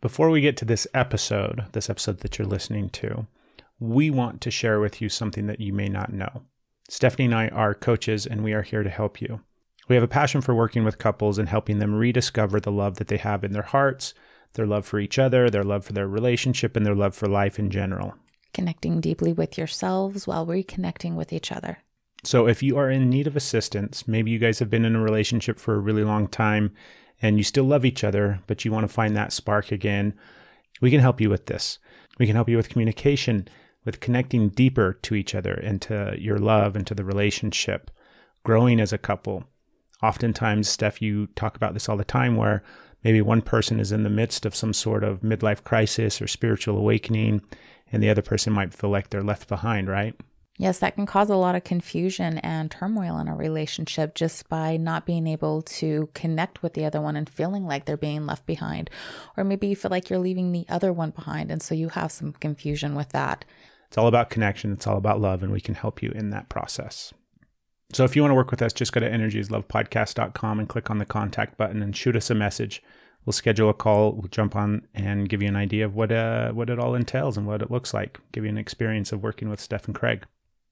Before we get to this episode that you're listening to, we want to share with you something that you may not know. Stephanie and I are coaches, and we are here to help you. We have a passion for working with couples and helping them rediscover the love that they have in their hearts, their love for each other, their love for their relationship, and their love for life in general. Connecting deeply with yourselves while reconnecting with each other. So if you are in need of assistance, maybe you guys have been in a relationship for a really long time and you still love each other, but you want to find that spark again, we can help you with this. We can help you with communication, with connecting deeper to each other and to your love and to the relationship, growing as a couple. Oftentimes, Steph, you talk about this all the time where maybe one person is in the midst of some sort of midlife crisis or spiritual awakening, and the other person might feel like they're left behind, right? Yes, that can cause a lot of confusion and turmoil in a relationship just by not being able to connect with the other one and feeling like they're being left behind. Or maybe you feel like you're leaving the other one behind, and so you have some confusion with that. It's all about connection. It's all about love, and we can help you in that process. So if you want to work with us, just go to energieslovepodcast.com and click on the contact button and shoot us a message. We'll schedule a call. We'll jump on and give you an idea of what it all entails and what it looks like. Give you an experience of working with Steph and Craig.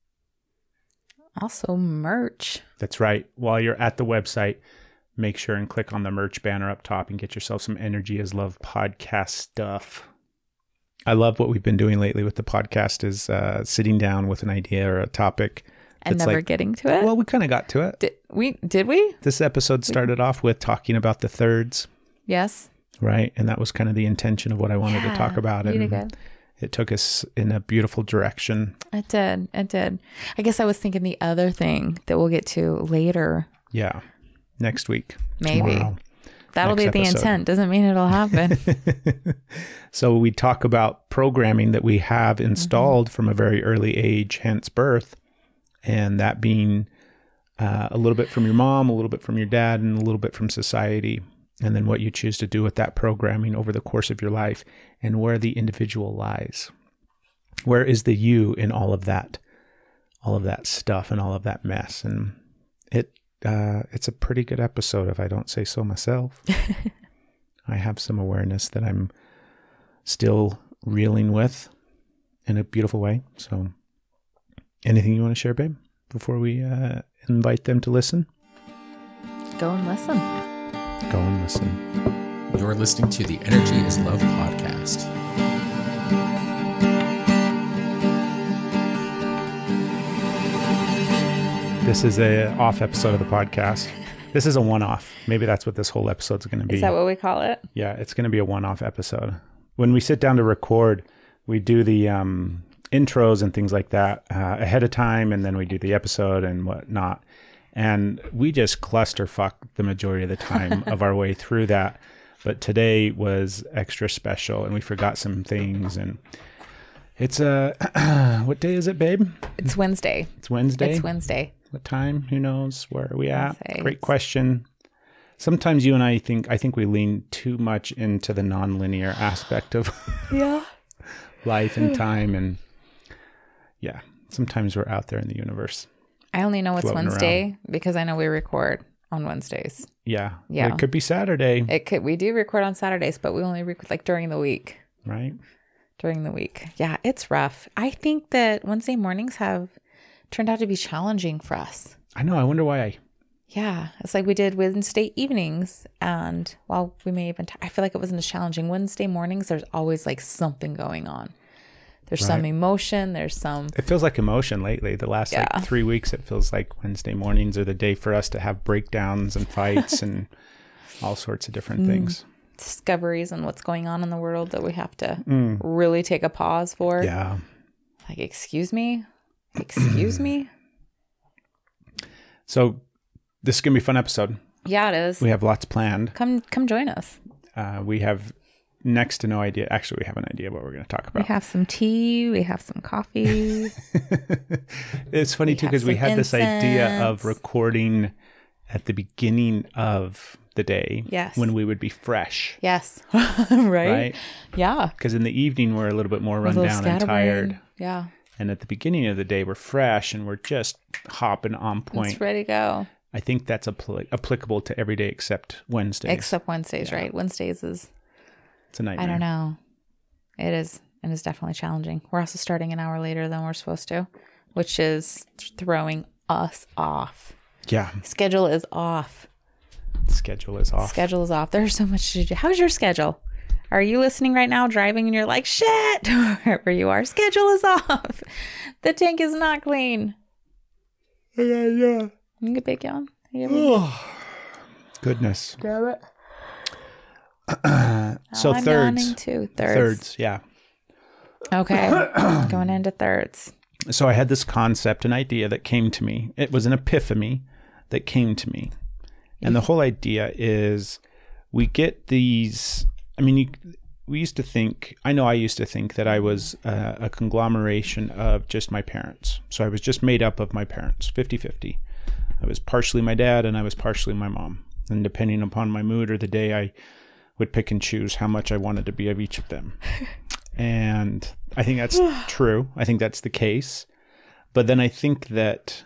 Also merch. That's right. While you're at the website, make sure and click on the merch banner up top and get yourself some Energy is Love podcast stuff. I love what we've been doing lately with the podcast is sitting down with an idea or a topic. And never getting to it? Well, we kind of got to it. Did we? This episode started off with talking about the thirds. Yes. Right. And that was kind of the intention of what I wanted to talk about. And it took us in a beautiful direction. It did. I guess I was thinking the other thing that we'll get to later. Yeah. Next week. Maybe. Tomorrow. That'll be the intent. Doesn't mean it'll happen. So we talk about programming that we have installed from a very early age, hence birth. And that being a little bit from your mom, a little bit from your dad, and a little bit from society. And then what you choose to do with that programming over the course of your life and where the individual lies. Where is the you in all of that stuff and all of that mess? And it's a pretty good episode if I don't say so myself. I have some awareness that I'm still reeling with in a beautiful way. So anything you want to share, babe, before we invite them to listen? Go and listen. Go and listen. You're listening to the Energy is Love podcast. This is a off episode of the podcast. This is a one-off. Maybe that's what this whole episode's going to be. Is that what we call it? Yeah, it's going to be a one-off episode. When we sit down to record, we do the intros and things like that ahead of time, and then we do the episode and whatnot. And we just clusterfuck the majority of the time of our way through that. But today was extra special, and we forgot some things. And it's what day is it, babe? It's Wednesday. It's Wednesday? It's Wednesday. What time? Who knows? Where are we at? Wednesday. Great question. Sometimes you and I think we lean too much into the nonlinear aspect of life and time. And yeah, sometimes we're out there in the universe. I only know it's Wednesday because I know we record on Wednesdays. Yeah. It could be Saturday. We do record on Saturdays, but we only record like during the week. Right. During the week. Yeah, it's rough. I think that Wednesday mornings have turned out to be challenging for us. I know. I wonder why. Yeah. It's like we did Wednesday evenings. And while we may even, I feel like it wasn't as challenging. Wednesday mornings, there's always like something going on. There's some emotion. It feels like emotion lately. The last 3 weeks, it feels like Wednesday mornings are the day for us to have breakdowns and fights and all sorts of different things. Discoveries and what's going on in the world that we have to really take a pause for. Yeah. Like, excuse me? Excuse me? So this is going to be a fun episode. Yeah, it is. We have lots planned. Come join us. We have next to no idea. Actually, we have an idea what we're going to talk about. We have some tea. We have some coffee. It's funny too because we had this idea of recording at the beginning of the day. Yes. When we would be fresh. Yes. Right? Yeah. Because in the evening we're a little bit more run down and tired. Yeah. And at the beginning of the day we're fresh and we're just hopping on point. It's ready to go. I think that's applicable to every day except Wednesdays. Except Wednesdays, right? Wednesdays is It's a nightmare. I don't know. It is definitely challenging. We're also starting an hour later than we're supposed to, which is throwing us off. Yeah. Schedule is off. Schedule is off. Schedule is off. There's so much to do. How's your schedule? Are you listening right now driving and you're like, shit, wherever you are, schedule is off. The tank is not clean. Yeah. You get big yawn? Oh, goodness. Damn it. So I'm thirds. yawning too. Thirds, yeah. Okay. Going into thirds. So I had this concept, an idea that came to me. It was an epiphany that came to me. And the whole idea is we get these, we used to think, I used to think that I was a conglomeration of just my parents. So I was just made up of my parents, 50-50. I was partially my dad and I was partially my mom. And depending upon my mood or the day, I would pick and choose how much I wanted to be of each of them. And I think that's true. I think that's the case. But then I think that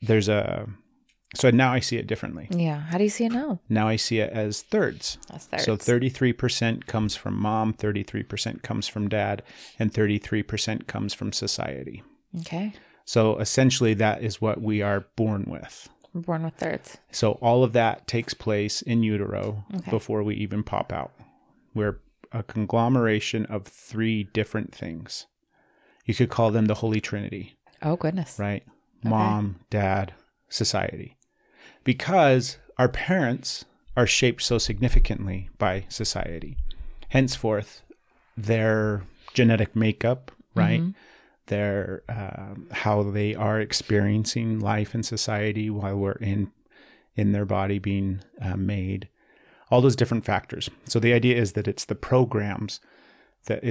so now I see it differently. Yeah. How do you see it now? Now I see it as thirds. That's thirds. So 33% comes from mom, 33% comes from dad, and 33% comes from society. Okay. So essentially that is what we are born with. We're born with thirds. So all of that takes place in utero Okay. before we even pop out. We're a conglomeration of 3 different things. You could call them the Holy Trinity, Oh, goodness. right? Mom, dad, society. Because our parents are shaped so significantly by society. Henceforth, their genetic makeup, right? Mm-hmm. Their how they are experiencing life in society while we're in their body being made. All those different factors. So the idea is that it's the programs that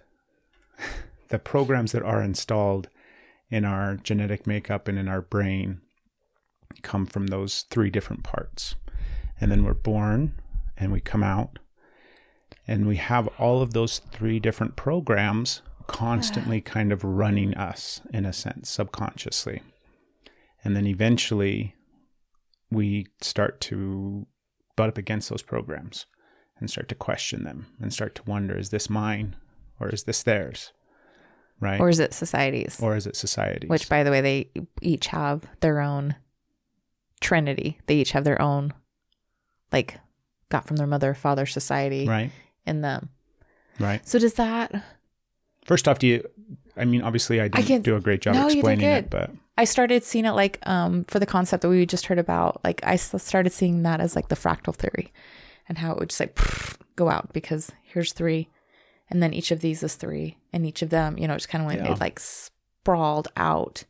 are installed in our genetic makeup and in our brain come from those 3 different parts. And then we're born and we come out and we have all of those 3 different programs constantly kind of running us in a sense, subconsciously. And then eventually we start to butt up against those programs and start to question them and start to wonder, is this mine or is this theirs? Right? Or is it society's? Or is it society's? Which, by the way, they each have their own trinity. They each have their own, like, got from their mother, father, society right. in them. Right. So does that... First off, obviously I didn't do a great job explaining it, but... I started seeing it like, for the concept that we just heard about, like I started seeing that as like the fractal theory and how it would just like go out because here's 3 and then each of these is 3 and each of them, just kind of went, it like sprawled out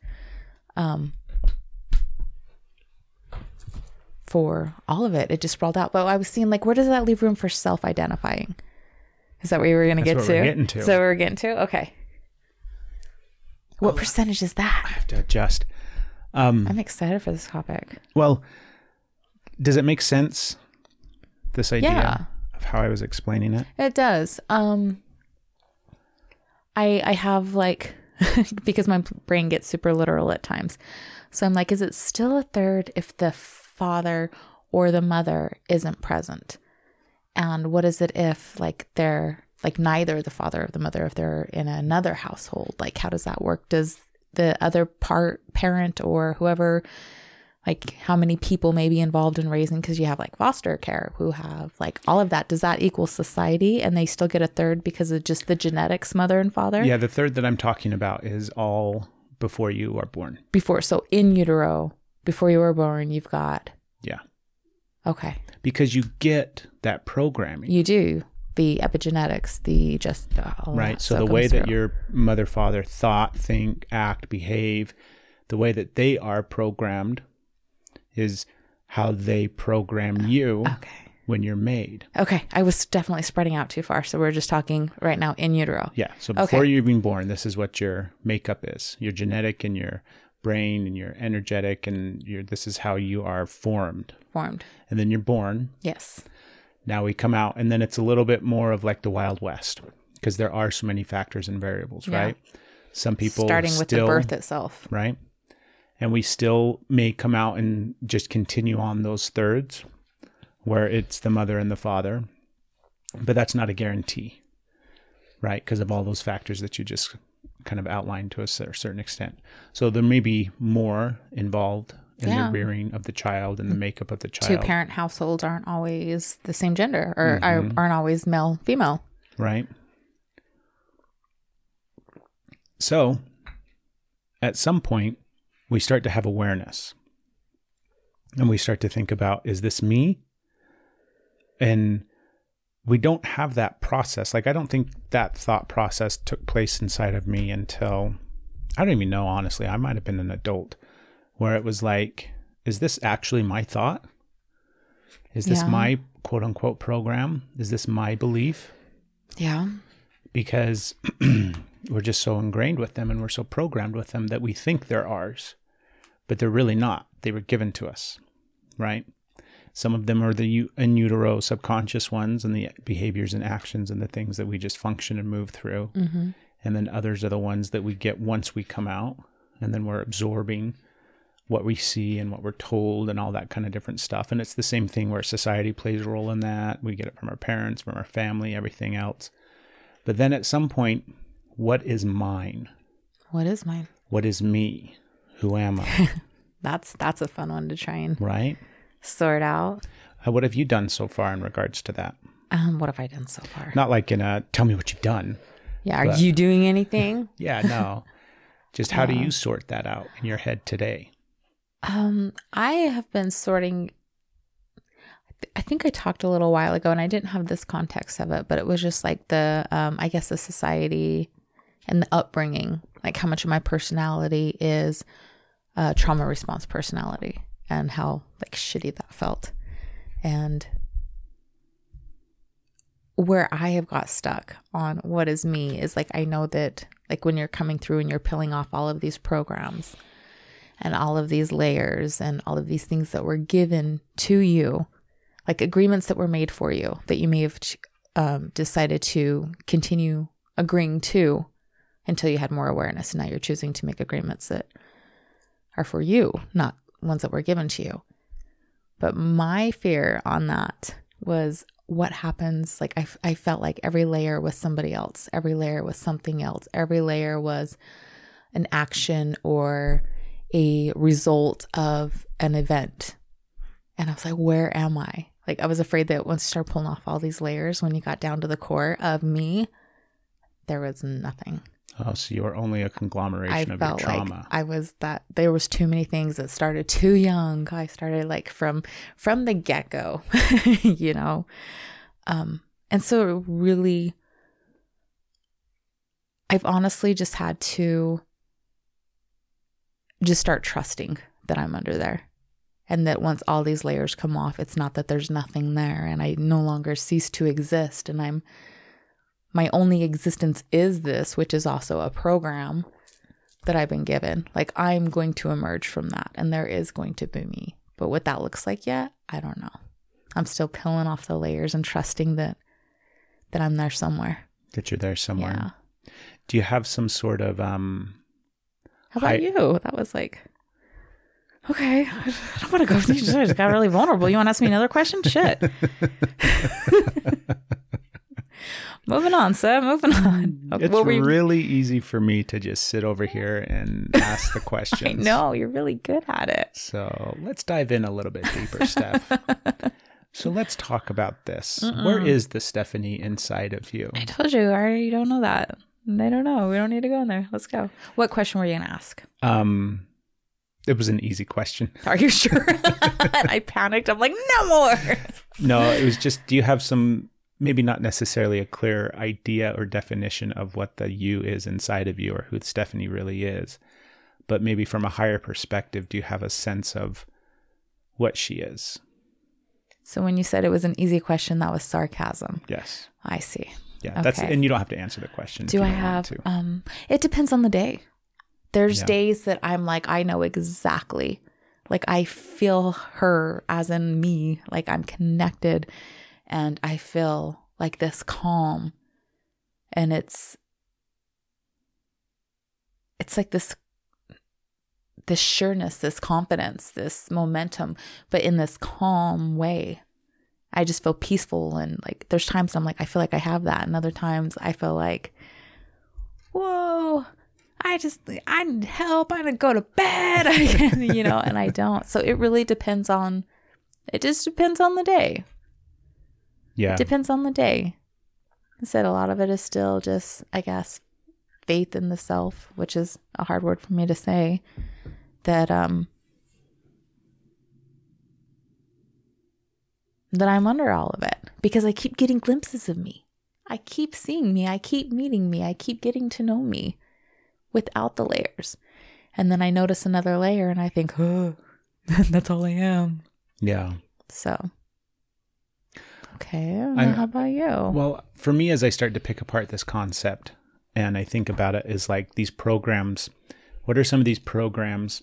for all of it. It just sprawled out. But I was seeing like, where does that leave room for self-identifying? Is that what you were going to get to? We're getting to. So we're getting to? Okay. What percentage is that? I have to adjust. I'm excited for this topic. Well, does it make sense, this idea of how I was explaining it? It does. I have like, because my brain gets super literal at times. So I'm like, is it still a third if the father or the mother isn't present? And what is it if like they're like neither the father or the mother, if they're in another household? Like, how does that work? Does the other parent or whoever, like how many people may be involved in raising? Because you have like foster care who have like all of that. Does that equal society and they still get a third because of just the genetics, mother and father? Yeah, the third that I'm talking about is all before you are born. Before, so in utero, before you were born, you've got... Yeah. Okay. Because you get that programming. You do. The epigenetics, the just... right. So the way that your mother, father thought, think, act, behave, the way that they are programmed is how they program you when you're made. Okay. I was definitely spreading out too far. So we're just talking right now in utero. Yeah. So before you're even born, this is what your makeup is. Your genetic and your brain and your energetic and this is how you are formed. And then you're born. Yes. Now we come out and then it's a little bit more of like the Wild West because there are so many factors and variables, right? Some people starting with the birth itself. Right. And we still may come out and just continue on those thirds where it's the mother and the father. But that's not a guarantee, right? Because of all those factors that you just kind of outlined to a certain extent. So there may be more involved in the rearing of the child and the makeup of the child. Two-parent households aren't always the same gender, or aren't always male, female. Right. So at some point, we start to have awareness. And we start to think about, is this me? And we don't have that process. Like, I don't think that thought process took place inside of me until, I don't even know, honestly. I might have been an adult, where it was like, is this actually my thought? Is this my quote unquote program? Is this my belief? Yeah. Because we're just so ingrained with them and we're so programmed with them that we think they're ours, but they're really not. They were given to us, right? Some of them are the in utero subconscious ones, and the behaviors and actions and the things that we just function and move through. Mm-hmm. And then others are the ones that we get once we come out, and then we're absorbing what we see and what we're told and all that kind of different stuff. And it's the same thing where society plays a role in that. We get it from our parents, from our family, everything else. But then at some point, what is mine? What is mine? What is me? Who am I? That's a fun one to try and sort out. What have you done so far in regards to that? What have I done so far? Not like in a, tell me what you've done. Yeah. Are you doing anything? Yeah, no. Just how do you sort that out in your head today? I have been sorting. I think I talked a little while ago, and I didn't have this context of it, but it was just like the, I guess the society and the upbringing, like how much of my personality is trauma response personality, and how like shitty that felt. And where I have got stuck on what is me is like, I know that like when you're coming through and you're peeling off all of these programs and all of these layers and all of these things that were given to you, like agreements that were made for you that you may have decided to continue agreeing to until you had more awareness. And now you're choosing to make agreements that are for you, not ones that were given to you. But my fear on that was what happens. Like I felt like every layer was somebody else. Every layer was something else. Every layer was an action or a result of an event. And I was like, where am I? Like, I was afraid that once you start pulling off all these layers, when you got down to the core of me, there was nothing. Oh, so you were only a conglomeration of your trauma. Like I was that. There was too many things that started too young. I started like from the get-go, you know? And so it really, I've honestly just had to just start trusting that I'm under there. And that once all these layers come off, it's not that there's nothing there and I no longer cease to exist. And my only existence is this, which is also a program that I've been given. Like I'm going to emerge from that and there is going to be me. But what that looks like yet, I don't know. I'm still peeling off the layers and trusting that I'm there somewhere. That you're there somewhere. Yeah. Do you have some sort of How about you? That was like, okay, I don't want to go. You just got really vulnerable. You want to ask me another question? Shit. Moving on, sir. Moving on. Okay, it's really easy for me to just sit over here and ask the questions. I know. You're really good at it. So let's dive in a little bit deeper, Steph. So let's talk about this. Where is the Stephanie inside of you? I told you. I already don't know that. They don't know. We don't need to go in there. Let's go. What question were you going to ask? It was an easy question. Are you sure? And I panicked. I'm like, no more. No, it was just, do you have some, maybe not necessarily a clear idea or definition of what the you is inside of you or who Stephanie really is, but maybe from a higher perspective, do you have a sense of what she is? So when you said it was an easy question, that was sarcasm. Yes. I see. Yeah, okay. And you don't have to answer the question. Do I have, it depends on the day. There's days that I'm like, I know exactly, like I feel her as in me, like I'm connected and I feel like this calm and it's like this sureness, this confidence, this momentum, but in this calm way. I just feel peaceful. And like, there's times I'm like, I feel like I have that. And other times I feel like, whoa, I need help. I need to go to bed, and I don't. So it really depends on the day. Yeah. It depends on the day. I said a lot of it is still just, I guess, faith in the self, which is a hard word for me to say, that that I'm under all of it, because I keep getting glimpses of me. I keep seeing me. I keep meeting me. I keep getting to know me without the layers. And then I notice another layer and I think, oh, that's all I am. Yeah. So, okay. How about you? Well, for me, as I start to pick apart this concept and I think about it as like these programs, what are some of these programs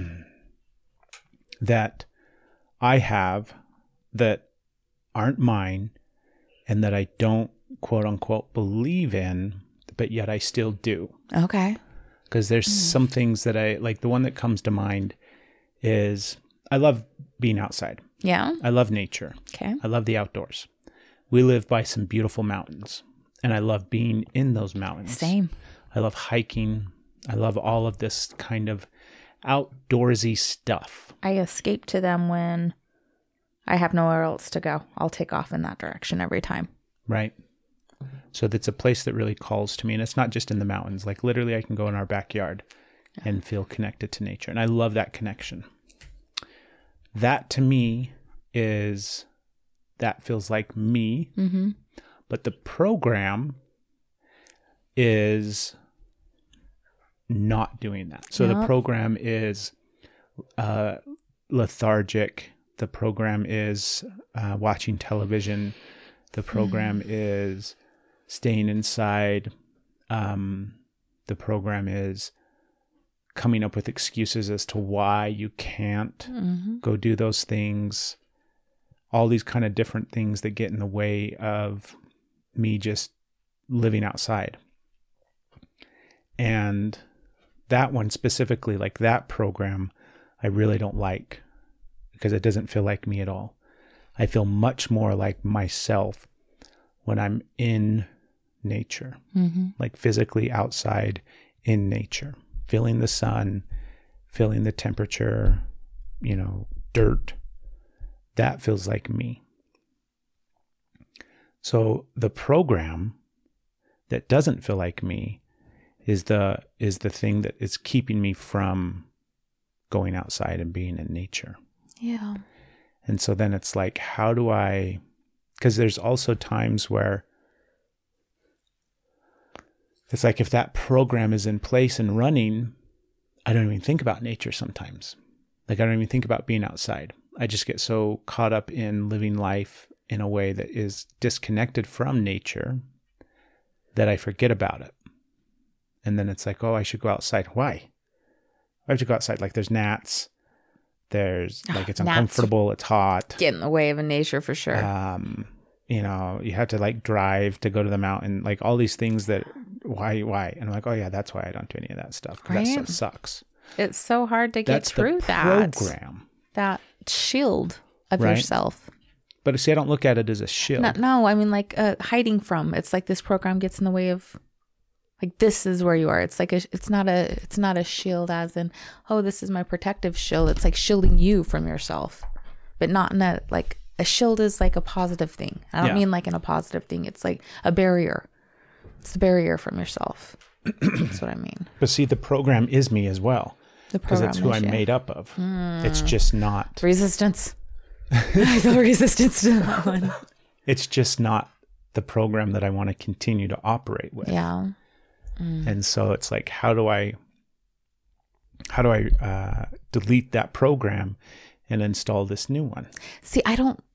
that I have that aren't mine and that I don't, quote unquote, believe in, but yet I still do? Okay. Because there's some things that I like. The one that comes to mind is I love being outside. Yeah. I love nature. Okay. I love the outdoors. We live by some beautiful mountains, and I love being in those mountains. Same. I love hiking. I love all of this kind of outdoorsy stuff. I escape to them when I have nowhere else to go. I'll take off in that direction every time. Right. So that's a place that really calls to me. And it's not just in the mountains. Like literally I can go in our backyard and feel connected to nature. And I love that connection. That to me that feels like me. Mm-hmm. But the program is not doing that. So the program is lethargic. The program is watching television. The program is staying inside. The program is coming up with excuses as to why you can't go do those things. All these kind of different things that get in the way of me just living outside. And that one specifically, like that program, I really don't like because it doesn't feel like me at all. I feel much more like myself when I'm in nature, like physically outside in nature, feeling the sun, feeling the temperature, dirt. That feels like me. So the program that doesn't feel like me is the thing that is keeping me from going outside and being in nature. Yeah. And so then it's like, how do I, because there's also times where it's like if that program is in place and running, I don't even think about nature sometimes. Like I don't even think about being outside. I just get so caught up in living life in a way that is disconnected from nature that I forget about it. And then it's like, oh, I should go outside. Why? I have to go outside. Like there's gnats. There's like, it's uncomfortable. It's hot. Get in the way of a nature for sure. You have to like drive to go to the mountain, like all these things that why? And I'm like, oh yeah, that's why I don't do any of that stuff. Right? That stuff sucks. It's so hard to get through that program. That shield of yourself. But see, I don't look at it as a shield. No, I mean like hiding from. It's like this program gets in the way of, like this is where you are. It's like it's not a shield as in, oh, this is my protective shield. It's like shielding you from yourself, but not in a like a shield is like a positive thing. I don't mean like in a positive thing. It's like a barrier. It's the barrier from yourself. That's what I mean. But see, the program is me as well. Because it's who I'm made up of. It's just not resistance. I feel resistance to that one. It's just not the program that I want to continue to operate with. Yeah. And so it's like, how do I delete that program and install this new one? See,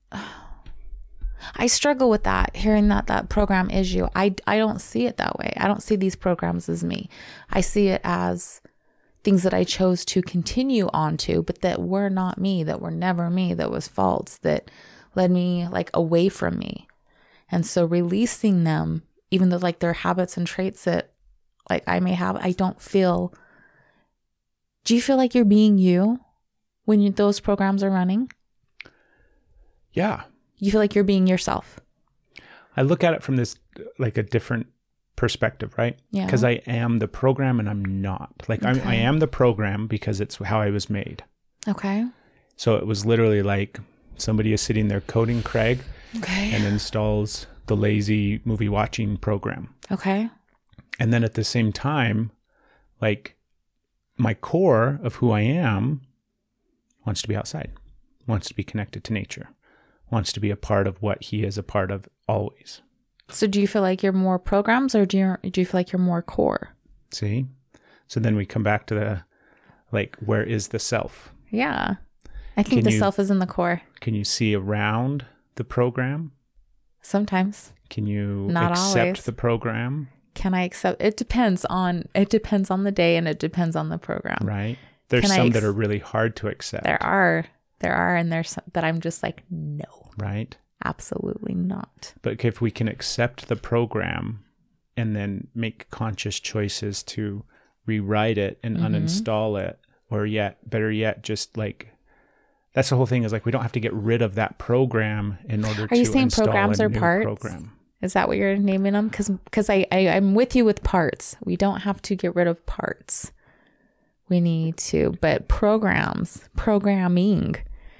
I struggle with that, hearing that program is you. I don't see it that way. I don't see these programs as me. I see it as things that I chose to continue on to, but that were not me, that were never me, that was false, that led me like away from me. And so releasing them, even though like they're habits and traits that like I may have, I don't feel. Do you feel like you're being you when those programs are running? Yeah. You feel like you're being yourself. I look at it from this, like a different perspective, right? Yeah. Because I am the program and I'm not. Like I am the program because it's how I was made. Okay. So it was literally like somebody is sitting there coding Craig and installs the lazy movie watching program. Okay. And then at the same time, like my core of who I am wants to be outside, wants to be connected to nature, wants to be a part of what he is a part of always. So do you feel like you're more programs, or do you feel like you're more core? See? So then we come back to the, like, where is the self? Yeah. I think the self is in the core. Can you see around the program? Sometimes. Can you Not accept always. the program? Can I accept? It depends on the day, and it depends on the program. Right. There's Can I some that are really hard to accept. There are, and there's some that I'm just like, no, right. absolutely not. But if we can accept the program and then make conscious choices to rewrite it and uninstall it, or better yet, just like, that's the whole thing, is like, we don't have to get rid of that program in order to Are you saying install programs a or new parts? program. Is that what you're naming them? Because I'm with you with parts. We don't have to get rid of parts. We need to, but programming.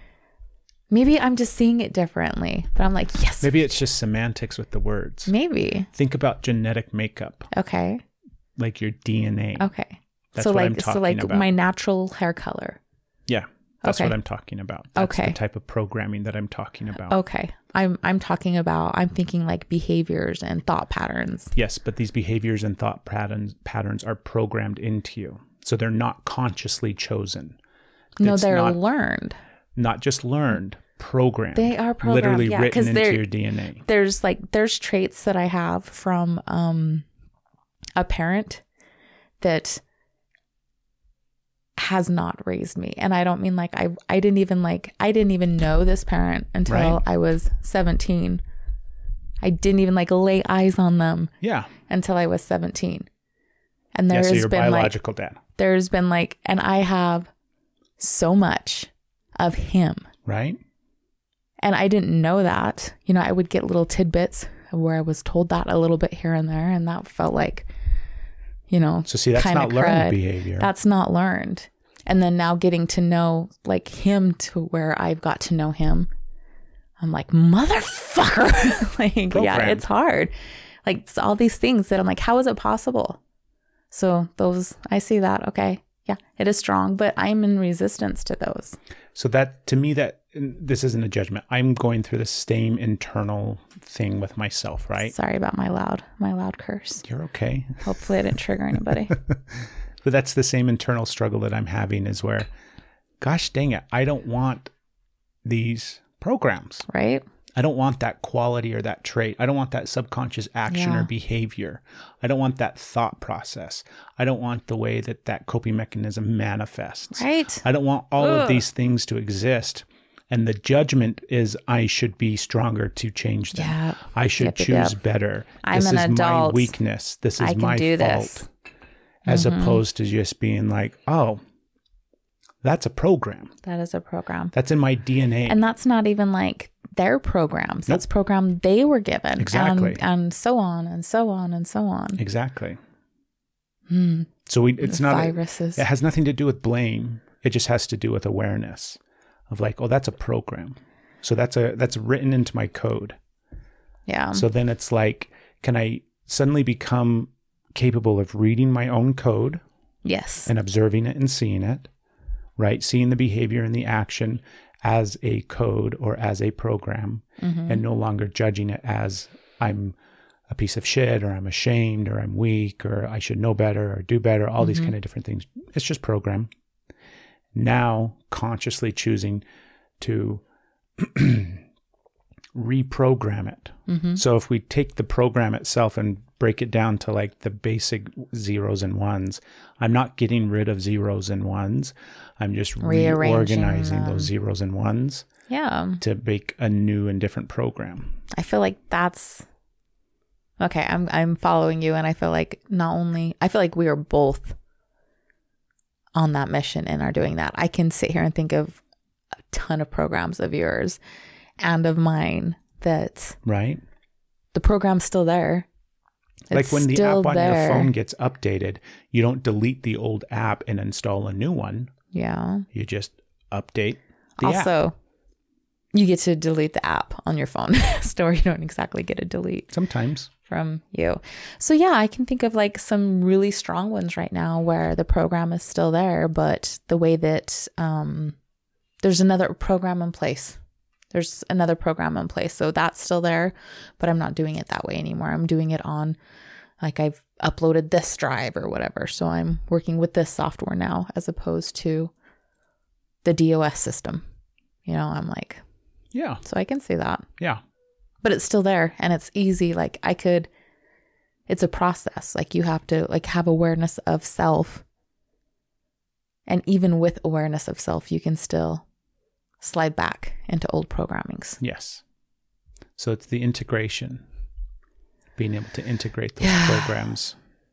Maybe I'm just seeing it differently, but I'm like, yes. Maybe it's just semantics with the words. Maybe. Think about genetic makeup, Okay. like your DNA. Okay. That's so what like, I'm talking about. my natural hair color. Yeah. That's Okay. what I'm talking about. That's Okay. the type of programming that I'm talking about. Okay. I'm talking about, I'm thinking like behaviors and thought patterns. Yes, but these behaviors and thought patterns are programmed into you. So they're not consciously chosen. No, It's they're not, learned. Not just learned, programmed. They are programmed, Literally yeah, 'cause written into they're- your DNA. There's traits that I have from a parent that has not raised me. And I don't mean like I didn't even know this parent until Right. I was 17. I didn't even like lay eyes on them Yeah. until I was 17. And Yeah, there's so your been biological dad. and I have so much of him. Right? And I didn't know that. You know, I would get little tidbits where I was told that a little bit here and there. And that felt like, you know, So see, that's kinda not learned crud. behavior. That's not learned. And then now getting to know like him to where I've got to know him, I'm like, motherfucker. Like, yeah, Programmed. it's hard. Like, it's all these things that I'm like, how is it possible? So I see that. Okay. Yeah, it is strong, but I'm in resistance to those. So that, to me, this isn't a judgment. I'm going through the same internal thing with myself, right? Sorry about my loud curse. You're okay. Hopefully I didn't trigger anybody. But that's the same internal struggle that I'm having, is where, gosh dang it, I don't want these programs. Right? I don't want that quality or that trait. I don't want that subconscious action Yeah. or behavior. I don't want that thought process. I don't want the way that coping mechanism manifests. Right? I don't want all of these things to exist. And the judgment is I should be stronger to change them. Yeah. I should choose better. I'm this an is adult. my weakness. This I is can my do fault. this. As opposed to just being like, oh, that's a program. That is a program. That's in my DNA. And that's not even like their programs. That's program they were given. Exactly. And so on and so on and so on. Exactly. So it's not viruses. it has nothing to do with blame. It just has to do with awareness of like, oh, that's a program. So that's written into my code. Yeah. So then it's like, can I suddenly become capable of reading my own code Yes. and observing it and seeing it, right? Seeing the behavior and the action as a code or as a program, and no longer judging it as I'm a piece of shit, or I'm ashamed, or I'm weak, or I should know better or do better, all these kind of different things. It's just program. Now consciously choosing to reprogram it. So if we take the program itself and break it down to like the basic zeros and ones, I'm not getting rid of zeros and ones. I'm just reorganizing those zeros and ones Yeah. to make a new and different program. I feel like that's okay. I'm following you, and I feel like I feel like we are both on that mission and are doing that. I can sit here and think of a ton of programs of yours, and of mine that Right. the program's still there. Like when the app on there. your phone gets updated, you don't delete the old app and install a new one. Yeah. You just update the app. Also, you get to delete the app on your phone. So you don't exactly get a delete Sometimes. from you. So yeah, I can think of like some really strong ones right now where the program is still there, but the way that there's another program in place. There's another program in place. So that's still there, but I'm not doing it that way anymore. I'm doing it on, like, I've uploaded this drive or whatever. So I'm working with this software now as opposed to the DOS system. You know, I'm like, Yeah. so I can see that. Yeah. But it's still there and it's easy. Like it's a process. Like you have to like have awareness of self. And even with awareness of self, you can still slide back into old programmings. Yes. So it's the integration, being able to integrate those programs.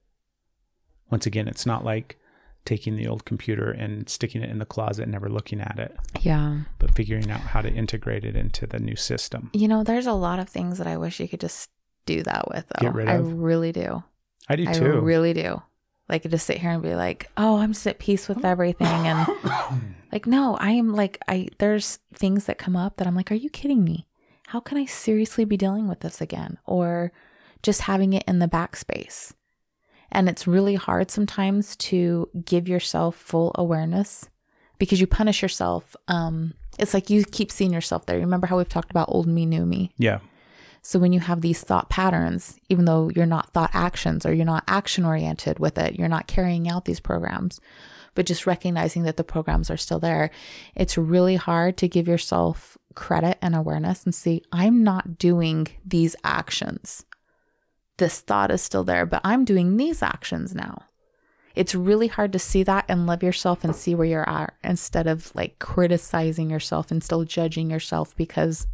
Once again, it's not like taking the old computer and sticking it in the closet and never looking at it, Yeah. but figuring out how to integrate it into the new system. You know, there's a lot of things that I wish you could just do that with, though. Get rid of? I really do. I do I too. really do. Like, just sit here and be like, oh, I'm just at peace with everything. And like, no, I am like, there's things that come up that I'm like, are you kidding me? How can I seriously be dealing with this again? Or just having it in the backspace. And it's really hard sometimes to give yourself full awareness because you punish yourself. It's like you keep seeing yourself there. Remember how we've talked about old me, new me? Yeah. So when you have these thought patterns, even though you're not thought actions or you're not action oriented with it, you're not carrying out these programs, but just recognizing that the programs are still there, it's really hard to give yourself credit and awareness and see, I'm not doing these actions. This thought is still there, but I'm doing these actions now. It's really hard to see that and love yourself and see where you're at instead of like criticizing yourself and still judging yourself because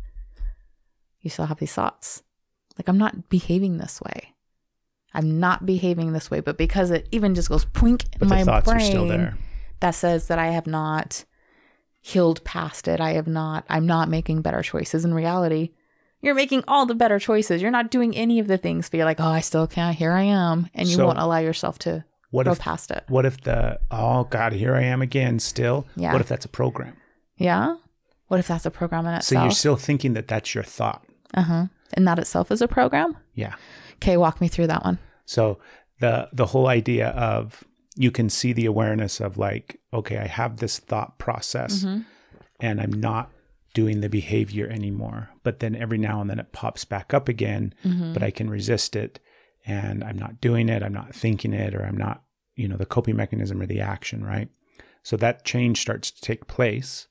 you still have these thoughts. Like, I'm not behaving this way. I'm not behaving this way, but because it even just goes poink in my thoughts brain, are still there. That says that I have not healed past it. I'm not making better choices. In reality, you're making all the better choices. You're not doing any of the things, but you're like, oh, I still can't. Here I am. And you won't allow yourself to go past it. What if oh God, here I am again still? Yeah. What if that's a program? Yeah. What if that's a program in So itself? you're still thinking that that's your thought. Uh-huh. And that itself is a program? Yeah. Okay, walk me through that one. So the whole idea of you can see the awareness of like, okay, I have this thought process and I'm not doing the behavior anymore. But then every now and then it pops back up again, but I can resist it and I'm not doing it. I'm not thinking it, or I'm not, the coping mechanism or the action, right? So that change starts to take place,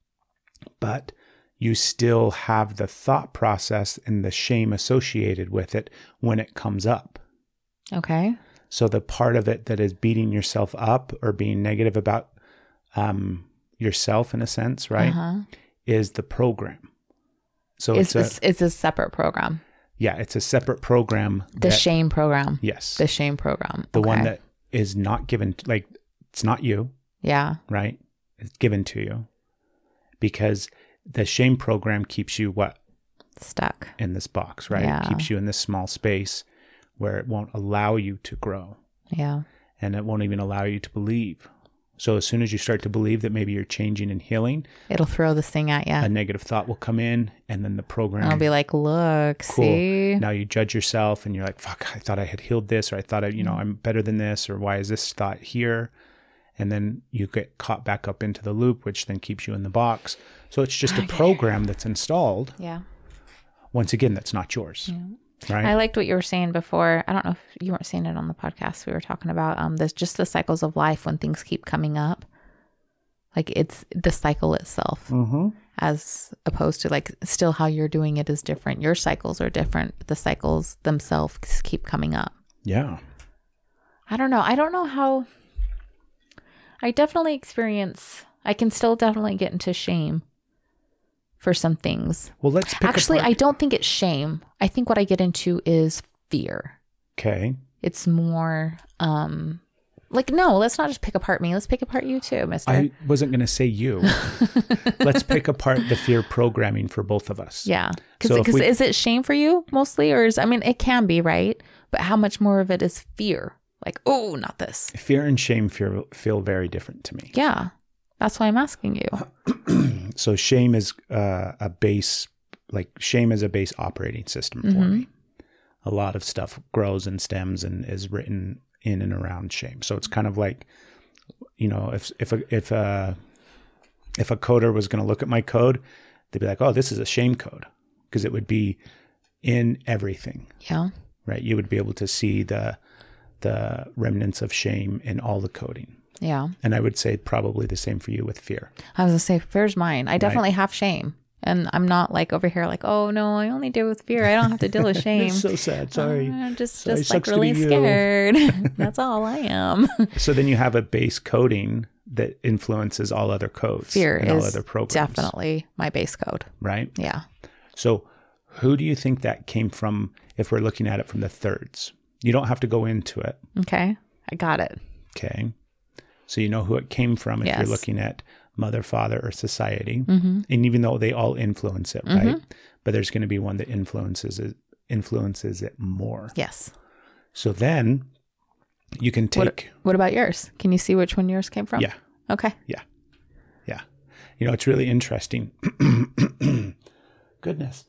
but you still have the thought process and the shame associated with it when it comes up. Okay. So the part of it that is beating yourself up or being negative about yourself in a sense, right, is the program. So it's a separate program. Yeah, it's a separate program. The shame program. Yes. The shame program. The one that is not given, like, it's not you. Yeah. Right? It's given to you. Because the shame program keeps you what? Stuck. In this box, right? Yeah. It keeps you in this small space where it won't allow you to grow. Yeah. And it won't even allow you to believe. So as soon as you start to believe that maybe you're changing and healing, it'll throw this thing at you. A negative thought will come in, and then the program will be like, look, cool. See? Now you judge yourself and you're like, fuck, I thought I had healed this, or I thought I'm better than this, or why is this thought here? And then you get caught back up into the loop, which then keeps you in the box. So it's just a program that's installed. Yeah. Once again, that's not yours. Yeah. Right? I liked what you were saying before. I don't know if you weren't saying it on the podcast. We were talking about there's just the cycles of life when things keep coming up. Like it's the cycle itself, as opposed to like still how you're doing it is different. Your cycles are different, but the cycles themselves keep coming up. Yeah. I don't know. I don't know how. I definitely I can still definitely get into shame for some things. Well, let's pick Actually, apart. I don't think it's shame. I think what I get into is fear. Okay. It's more Like, no, let's not just pick apart me. Let's pick apart you too, mister. I wasn't going to say you. Let's pick apart the fear programming for both of us. Yeah. So Because is it shame for you mostly? Or it can be, right? But how much more of it is fear? Like, oh, not this. Fear and shame feel very different to me. Yeah. That's why I'm asking you. So shame is a base operating system for me. A lot of stuff grows and stems and is written in and around shame. So it's kind of like, if a coder was going to look at my code, they'd be like, oh, this is a shame code, because it would be in everything. Yeah. Right. You would be able to see the remnants of shame in all the coding. Yeah. And I would say probably the same for you with fear. I was going to say, fear's mine. I definitely have shame. And I'm not like over here like, oh no, I only deal with fear. I don't have to deal with shame. It's so sad. Sorry. I'm just Sorry, like really scared. That's all I am. So then you have a base coding that influences all other codes. Fear and is all other programs. definitely my base code. Right? Yeah. So who do you think that came from if we're looking at it from the thirds? You don't have to go into it. Okay. I got it. Okay. So you know who it came from if you're looking at mother, father, or society. And even though they all influence it, right? But there's going to be one that influences it more. Yes. So then you can take... What about yours? Can you see which one yours came from? Yeah. Okay. Yeah. Yeah. It's really interesting. Goodness.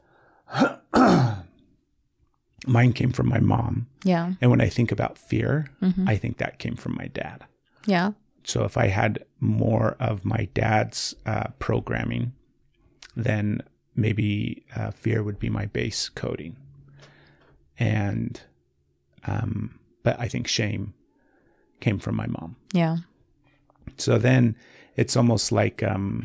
Mine came from my mom. Yeah. And when I think about fear, I think that came from my dad. Yeah. So if I had more of my dad's programming, then maybe fear would be my base coding. And, but I think shame came from my mom. Yeah. So then it's almost like,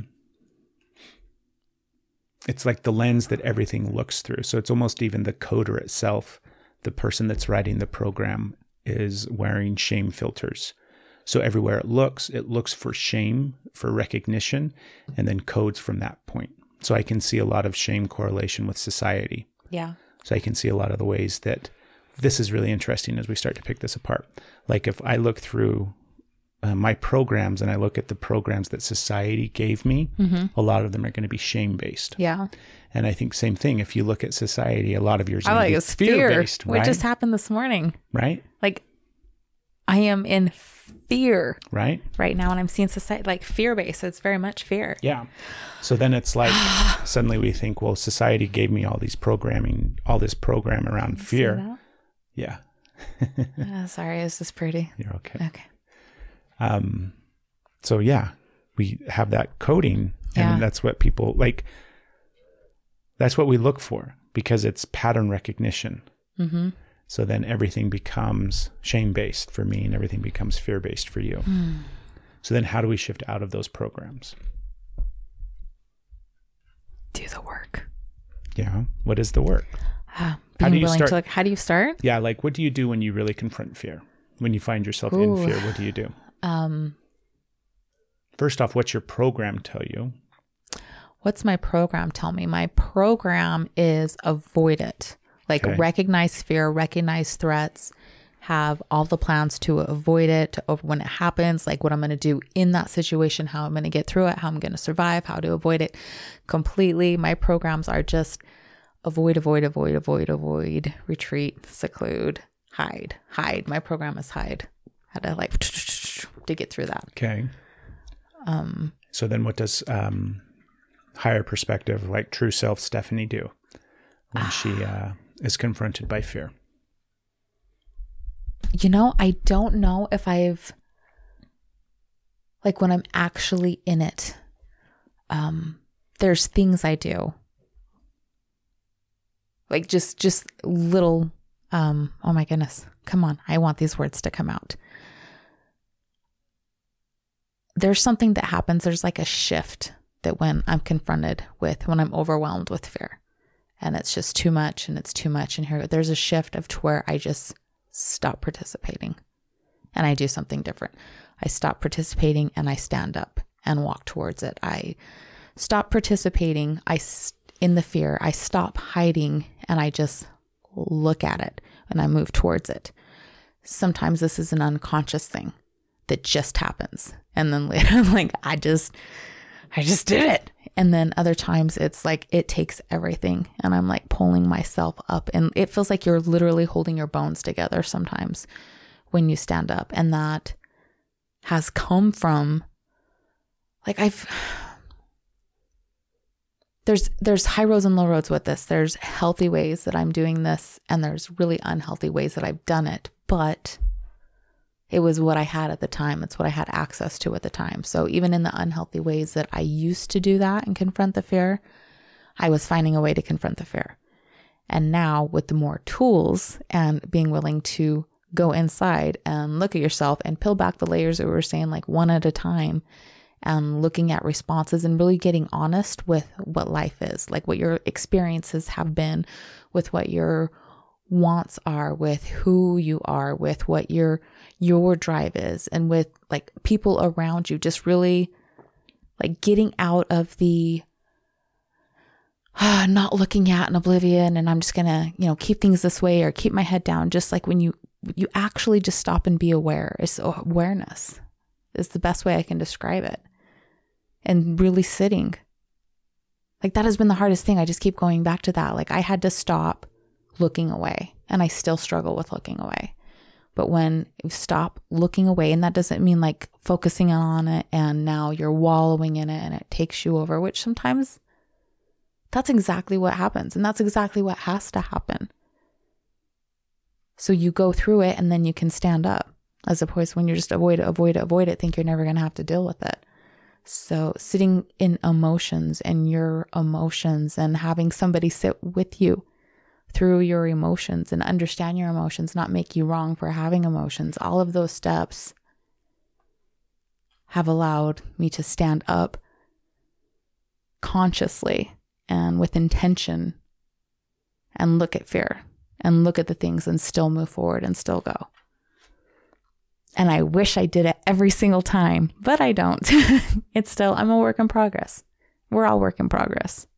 it's like the lens that everything looks through. So it's almost even the coder itself, the person that's writing the program is wearing shame filters. So everywhere it looks for shame, for recognition, and then codes from that point. So I can see a lot of shame correlation with society. Yeah. So I can see a lot of the ways that this is really interesting as we start to pick this apart. Like if I look through my programs and I look at the programs that society gave me, a lot of them are going to be shame-based. Yeah. And I think same thing. If you look at society, a lot of yours I are like fear-based, right? What just happened this morning? Right? Like, I am in fear right now, and I'm seeing society like fear-based. It's very much fear. Yeah. So then it's like suddenly we think, well, society gave me all this program around fear. Yeah. Sorry, is this pretty? You're okay. Okay. So yeah, we have that coding, and that's what people like. That's what we look for because it's pattern recognition. Mm-hmm. So then everything becomes shame-based for me and everything becomes fear-based for you. So then how do we shift out of those programs? Do the work. Yeah. What is the work? How do you start? Yeah. Like, what do you do when you really confront fear? When you find yourself in fear, what do you do? First off, what's your program tell you? What's my program tell me? My program is avoid it. Like recognize fear, recognize threats, have all the plans to avoid it when it happens, like what I'm going to do in that situation, how I'm going to get through it, how I'm going to survive, how to avoid it completely. My programs are just avoid, retreat, seclude, hide. My program is hide. How to to get through that. Okay. So then what does higher perspective, like true self Stephanie do when she is confronted by fear? I don't know if I've, like when I'm actually in it, there's things I do. Like just little, oh my goodness, come on. I want these words to come out. There's something that happens. There's like a shift that when I'm confronted with, when I'm overwhelmed with fear and it's just too much and it's too much. And there's a shift of to where I just stop participating and I do something different. I stop participating and I stand up and walk towards it. I stop participating. In the fear, I stop hiding and I just look at it and I move towards it. Sometimes this is an unconscious thing. that just happens. And then later I'm like, I just did it. And then other times it's like, it takes everything. And I'm like pulling myself up, and it feels like you're literally holding your bones together sometimes when you stand up. And that has come from like, there's high roads and low roads with this. There's healthy ways that I'm doing this, and there's really unhealthy ways that I've done it. But it was what I had at the time. It's what I had access to at the time. So even in the unhealthy ways that I used to do that and confront the fear, I was finding a way to confront the fear. And now with the more tools and being willing to go inside and look at yourself and peel back the layers that we were saying, like one at a time, and looking at responses and really getting honest with what life is, like what your experiences have been, with what your wants are, with who you are, with what your drive is, and with like people around you, just really like getting out of the not looking at and oblivion, and I'm just gonna, keep things this way or keep my head down. Just like when you actually just stop and be aware. Awareness is the best way I can describe it. And really sitting. Like that has been the hardest thing. I just keep going back to that. Like I had to stop looking away, and I still struggle with looking away. But when you stop looking away, and that doesn't mean like focusing on it and now you're wallowing in it and it takes you over, which sometimes that's exactly what happens. And that's exactly what has to happen. So you go through it and then you can stand up, as opposed to when you're just avoid it, think you're never going to have to deal with it. So sitting in emotions and your emotions, and having somebody sit with you through your emotions and understand your emotions, not make you wrong for having emotions. All of those steps have allowed me to stand up consciously and with intention and look at fear and look at the things and still move forward and still go. And I wish I did it every single time, but I don't. It's still, I'm a work in progress. We're all work in progress.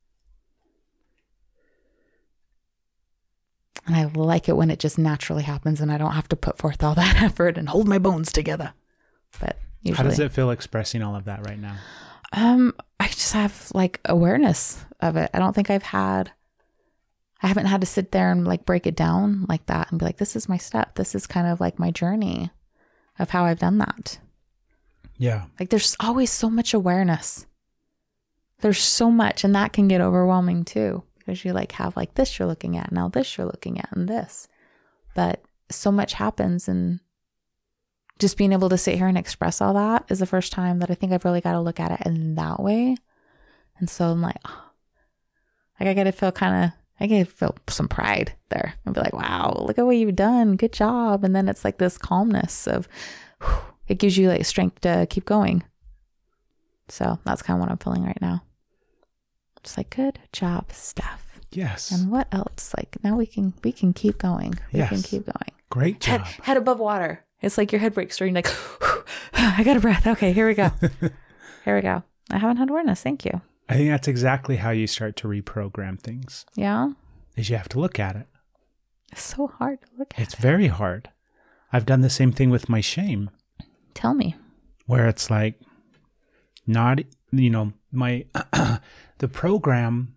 And I like it when it just naturally happens and I don't have to put forth all that effort and hold my bones together. But usually, how does it feel expressing all of that right now? I just have like awareness of it. I don't think I haven't had to sit there and like break it down like that and be like, this is my step. This is kind of like my journey of how I've done that. Yeah. Like there's always so much awareness. There's so much, and that can get overwhelming too, because you like have like this you're looking at, now this you're looking at, and this. But so much happens, and just being able to sit here and express all that is the first time that I think I've really got to look at it in that way. And so I'm like, I got to feel some pride there and be like, wow, look at what you've done. Good job. And then it's like this calmness of, it gives you like strength to keep going. So that's kind of what I'm feeling right now. Just like, good job, Steph. Yes. And what else? Like now we can keep going. We can keep going. Great job. Head above water. It's like your head breaks through and you're like, I got a breath. Okay, here we go. Here we go. I haven't had awareness. Thank you. I think that's exactly how you start to reprogram things. Yeah. Is you have to look at it. It's so hard to look at. It's very hard. I've done the same thing with my shame. Tell me. Where it's like, not, my, the program,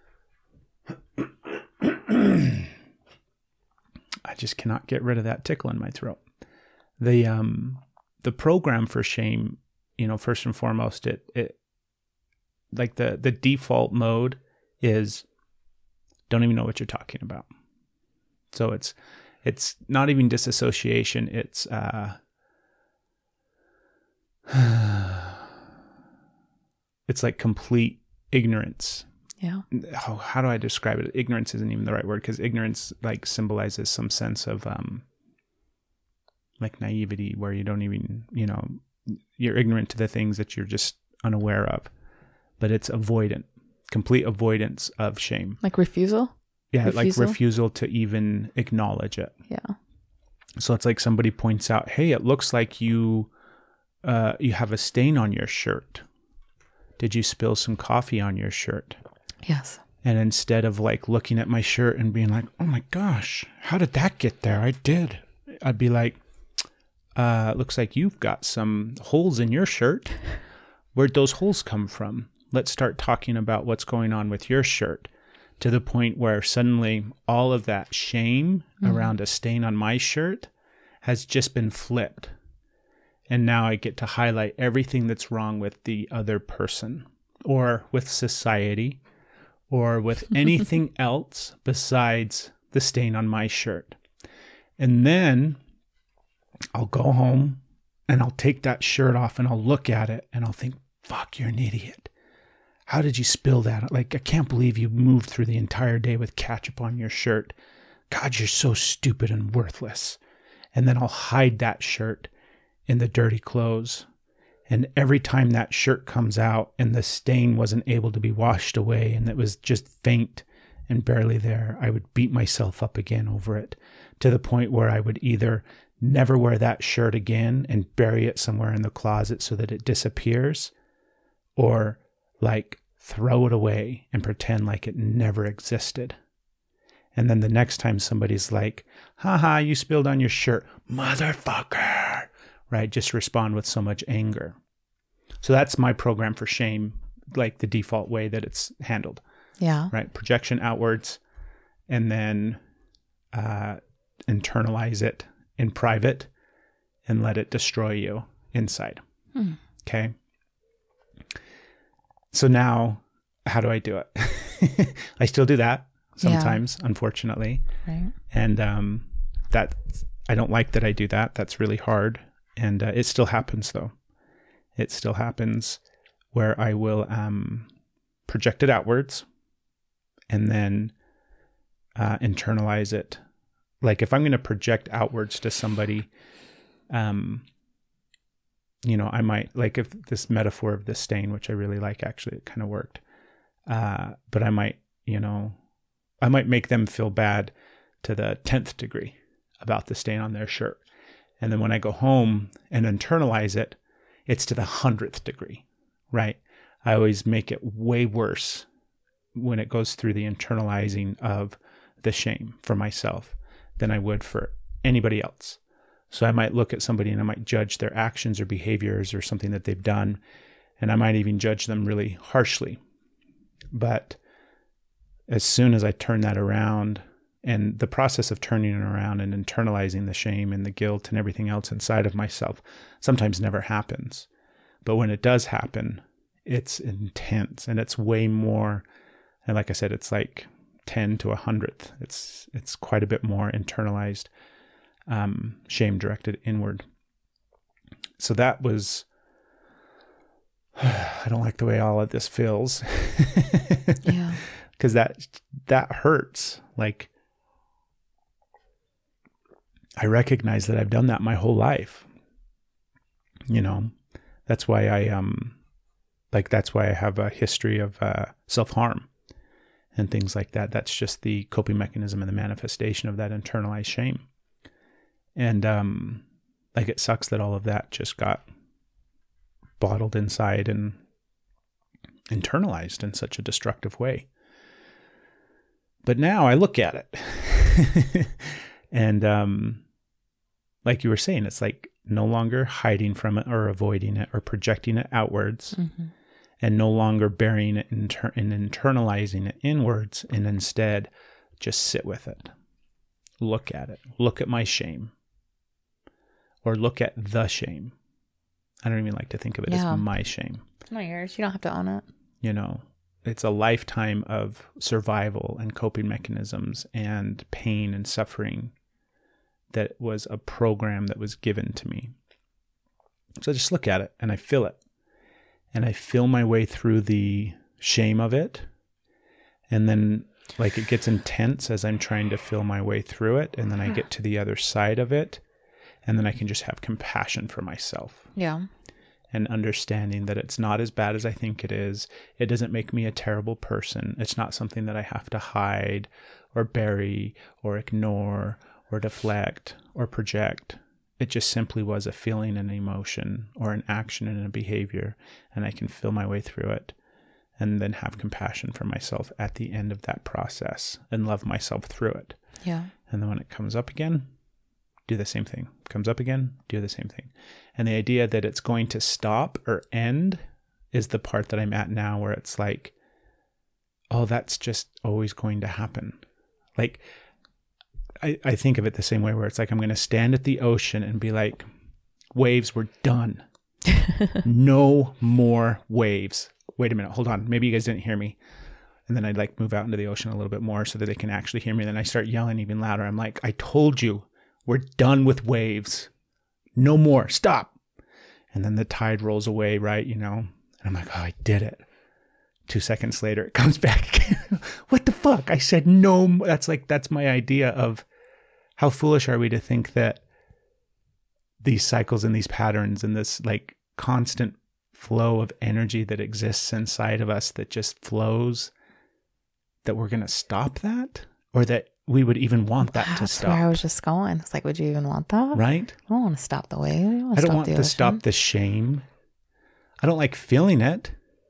I just cannot get rid of that tickle in my throat. The program for shame, first and foremost, it like the default mode is don't even know what you're talking about. So it's not even disassociation. It's it's like complete ignorance. Yeah. How do I describe it? Ignorance isn't even the right word, because ignorance like symbolizes some sense of like naivety, where you don't even, you're ignorant to the things that you're just unaware of. But it's complete avoidance of shame. Like refusal? Yeah, like refusal to even acknowledge it. Yeah. So it's like somebody points out, hey, it looks like you have a stain on your shirt. Did you spill some coffee on your shirt? Yes. And instead of like looking at my shirt and being like, oh my gosh, how did that get there? I did. I'd be like, looks like you've got some holes in your shirt. Where'd those holes come from? Let's start talking about what's going on with your shirt, to the point where suddenly all of that shame around a stain on my shirt has just been flipped. And now I get to highlight everything that's wrong with the other person, or with society, or with anything else besides the stain on my shirt. And then I'll go home and I'll take that shirt off and I'll look at it and I'll think, fuck, you're an idiot. How did you spill that? Like, I can't believe you moved through the entire day with ketchup on your shirt. God, you're so stupid and worthless. And then I'll hide that shirt in the dirty clothes. And every time that shirt comes out and the stain wasn't able to be washed away and it was just faint and barely there, I would beat myself up again over it, to the point where I would either never wear that shirt again and bury it somewhere in the closet so that it disappears, or like throw it away and pretend like it never existed. And then the next time somebody's like, haha, you spilled on your shirt, motherfucker, right? Just respond with so much anger. So that's my program for shame, like the default way that it's handled. Yeah. Right. Projection outwards, and then internalize it in private and let it destroy you inside. Okay. So now, how do I do it? I still do that sometimes, unfortunately. Right. And that, I don't like that I do that. That's really hard. And it still happens, though. It still happens where I will project it outwards and then internalize it. Like if I'm going to project outwards to somebody, you know, I might, like if this metaphor of the stain, which I really like, actually, it kind of worked. But I might, you know, I might make them feel bad to the 10th degree about the stain on their shirt. And then when I go home and internalize it, it's to the 100th degree, right? I always make it way worse when it goes through the internalizing of the shame for myself than I would for anybody else. So I might look at somebody and I might judge their actions or behaviors or something that they've done, and I might even judge them really harshly. But as soon as I turn that around, and the process of turning it around and internalizing the shame and the guilt and everything else inside of myself sometimes never happens. But when it does happen, it's intense, and it's way more. And like I said, it's like 10 to 100th. It's quite a bit more internalized shame directed inward. So that was, I don't like the way all of this feels. Yeah. Because that hurts. Like, I recognize that I've done that my whole life. You know, that's why that's why I have a history of self-harm and things like that. That's just the coping mechanism and the manifestation of that internalized shame. And like, it sucks that all of that just got bottled inside and internalized in such a destructive way. But now I look at it and like you were saying, it's like no longer hiding from it or avoiding it or projecting it outwards, and no longer burying it and internalizing it inwards, and instead just sit with it. Look at it. Look at my shame. Or look at the shame. I don't even like to think of it as my shame. It's not yours. You don't have to own it. You know, it's a lifetime of survival and coping mechanisms and pain and suffering that was a program that was given to me. So I just look at it and I feel it. And I feel my way through the shame of it. And then, like, it gets intense as I'm trying to feel my way through it. And then I get to the other side of it. And then I can just have compassion for myself. Yeah. And understanding that it's not as bad as I think it is. It doesn't make me a terrible person. It's not something that I have to hide or bury or ignore or deflect or project. It just simply was a feeling and an emotion or an action and a behavior, and I can feel my way through it and then have compassion for myself at the end of that process and love myself through it. Yeah. And then when it comes up again, do the same thing. Comes up again, do the same thing. And the idea that it's going to stop or end is the part that I'm at now, where it's like, oh, that's just always going to happen. Like, I think of it the same way, where it's like, I'm going to stand at the ocean and be like, waves, we're done. No more waves. Wait a minute, hold on. Maybe you guys didn't hear me. And then I'd like move out into the ocean a little bit more so that they can actually hear me. Then I start yelling even louder. I'm like, I told you, we're done with waves. No more. Stop. And then the tide rolls away, right? You know, and I'm like, oh, I did it. 2 seconds later, it comes back again. What the fuck? I said no more. That's my idea of how foolish are we to think that these cycles and these patterns and this like constant flow of energy that exists inside of us that just flows, that we're going to stop that, or that we would even want that to stop. That's where I was just going. It's like, would you even want that? Right? I don't want to stop the wave. I don't want to stop the shame. I don't like feeling it.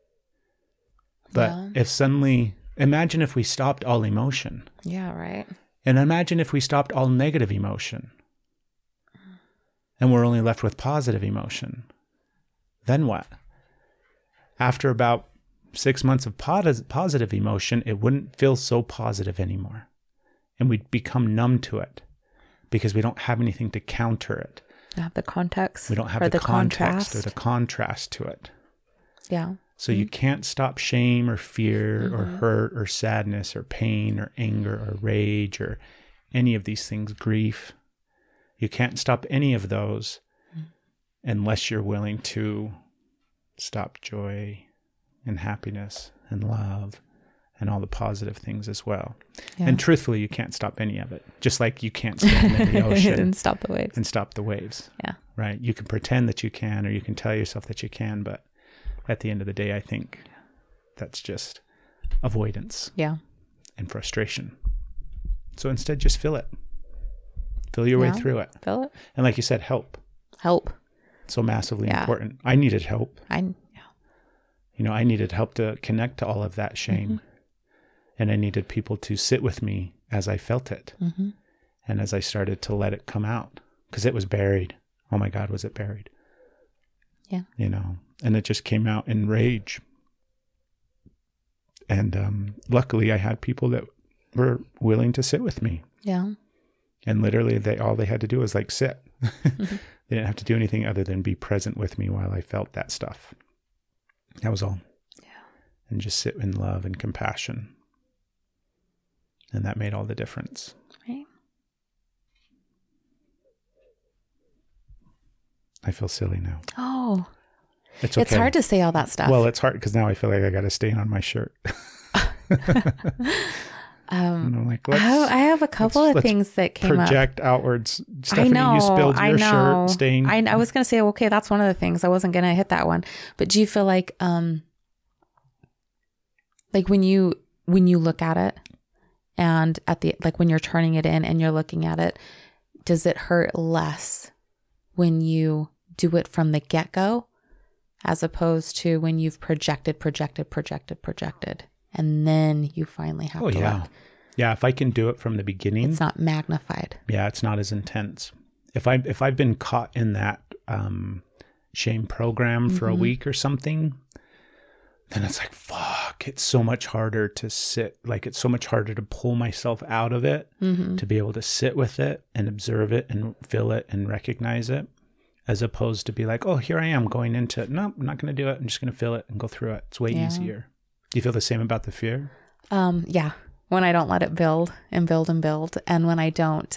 But if suddenly, imagine if we stopped all emotion. Yeah, right. And imagine if we stopped all negative emotion. And we're only left with positive emotion. Then what? After about 6 months of positive emotion, it wouldn't feel so positive anymore. And we'd become numb to it because we don't have anything to counter it. Not have the context. We don't have the context contrast. or the contrast to it. Yeah. So you can't stop shame or fear or hurt or sadness or pain or anger or rage or any of these things, grief. You can't stop any of those unless you're willing to stop joy and happiness and love and all the positive things as well. Yeah. And truthfully, you can't stop any of it. Just like you can't stand in the ocean and stop the waves. And stop the waves. Yeah. Right? You can pretend that you can, or you can tell yourself that you can, but at the end of the day, I think that's just avoidance. Yeah. And frustration. So instead, just feel it. Feel your way through it. Feel it. And like you said, help. Help. So massively important. I needed help. You know, I needed help to connect to all of that shame. And I needed people to sit with me as I felt it. And as I started to let it come out. Because it was buried. Oh my God, was it buried? Yeah. You know, and it just came out in rage. And luckily I had people that were willing to sit with me. Yeah. And literally all they had to do was like sit. They didn't have to do anything other than be present with me while I felt that stuff. That was all. Yeah. And just sit in love and compassion. And that made all the difference. Right. I feel silly now. Oh. It's okay. It's hard to say all that stuff. Well, it's hard because now I feel like I got a stain on my shirt. And I'm like, I have a couple of things that came up. Project outwards. Stephanie, you spilled your shirt stain. I was going to say, okay, that's one of the things. I wasn't going to hit that one. But do you feel like when you look at it and when you're turning it in and you're looking at it, does it hurt less when you do it from the get-go as opposed to when you've projected, and then you finally have to let. Yeah, if I can do it from the beginning. It's not magnified. Yeah, it's not as intense. If I've been caught in that shame program for a week or something, then it's like, fuck, it's so much harder to sit. Like, it's so much harder to pull myself out of it, to be able to sit with it and observe it and feel it and recognize it, as opposed to be like, oh, here I am going into it. No, I'm not going to do it. I'm just going to feel it and go through it. It's way easier. Do you feel the same about the fear? Yeah. When I don't let it build and build and build. And when I don't,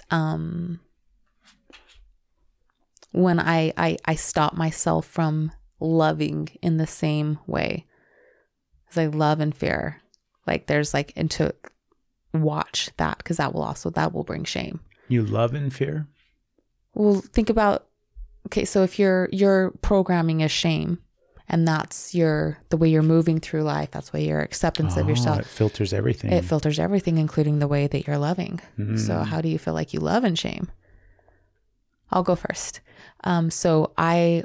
when I stop myself from loving in the same way as I love and fear, like there's like, and to watch that, because that will bring shame. You love and fear? Well, think about, okay, so if your programming is shame, and that's the way you're moving through life, that's why your acceptance of yourself. It filters everything. It filters everything, including the way that you're loving. So how do you feel like you love in shame? I'll go first. So I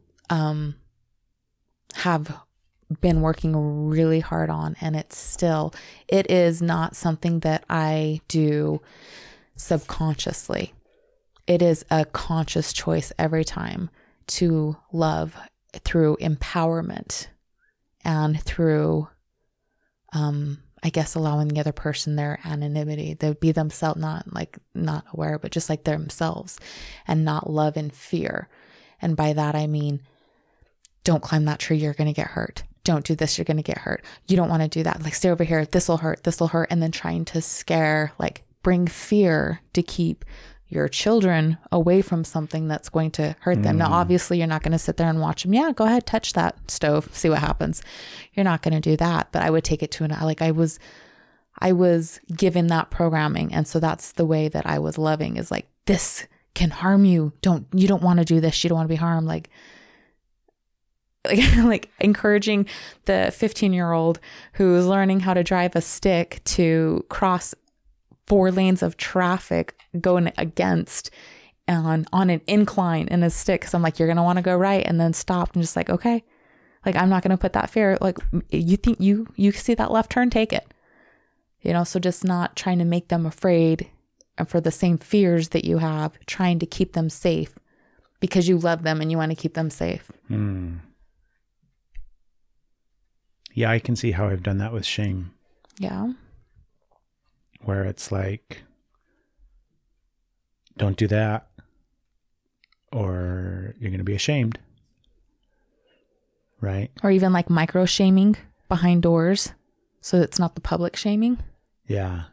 have been working really hard on, and it is not something that I do subconsciously. it is a conscious choice every time to love through empowerment and through, I guess, allowing the other person their anonymity. They would be themselves, not aware, but just like themselves, and not love in fear. And by that, I mean, don't climb that tree. You're going to get hurt. Don't do this. You're going to get hurt. You don't want to do that. Like, stay over here. This will hurt. This will hurt. And then trying to scare, like bring fear to keep your children away from something that's going to hurt them. Now, obviously, you're not going to sit there and watch them. Yeah, go ahead, touch that stove, see what happens. You're not going to do that. But I would take it to I was given that programming. And so that's the way that I was loving, is like, this can harm you. You don't want to do this. You don't want to be harmed. Like encouraging the 15-year-old who's learning how to drive a stick to cross 4 lanes of traffic going against on an incline in a stick. Cause I'm like, you're going to want to go right, and then stop and just like, okay, like, I'm not going to put that fear. Like, you think you see that left turn, take it, so just not trying to make them afraid and for the same fears that you have, trying to keep them safe because you love them and you want to keep them safe. Yeah. I can see how I've done that with shame. Yeah. Where it's like, don't do that, or you're going to be ashamed. Right. Or even like micro shaming behind doors. So it's not the public shaming. Yeah.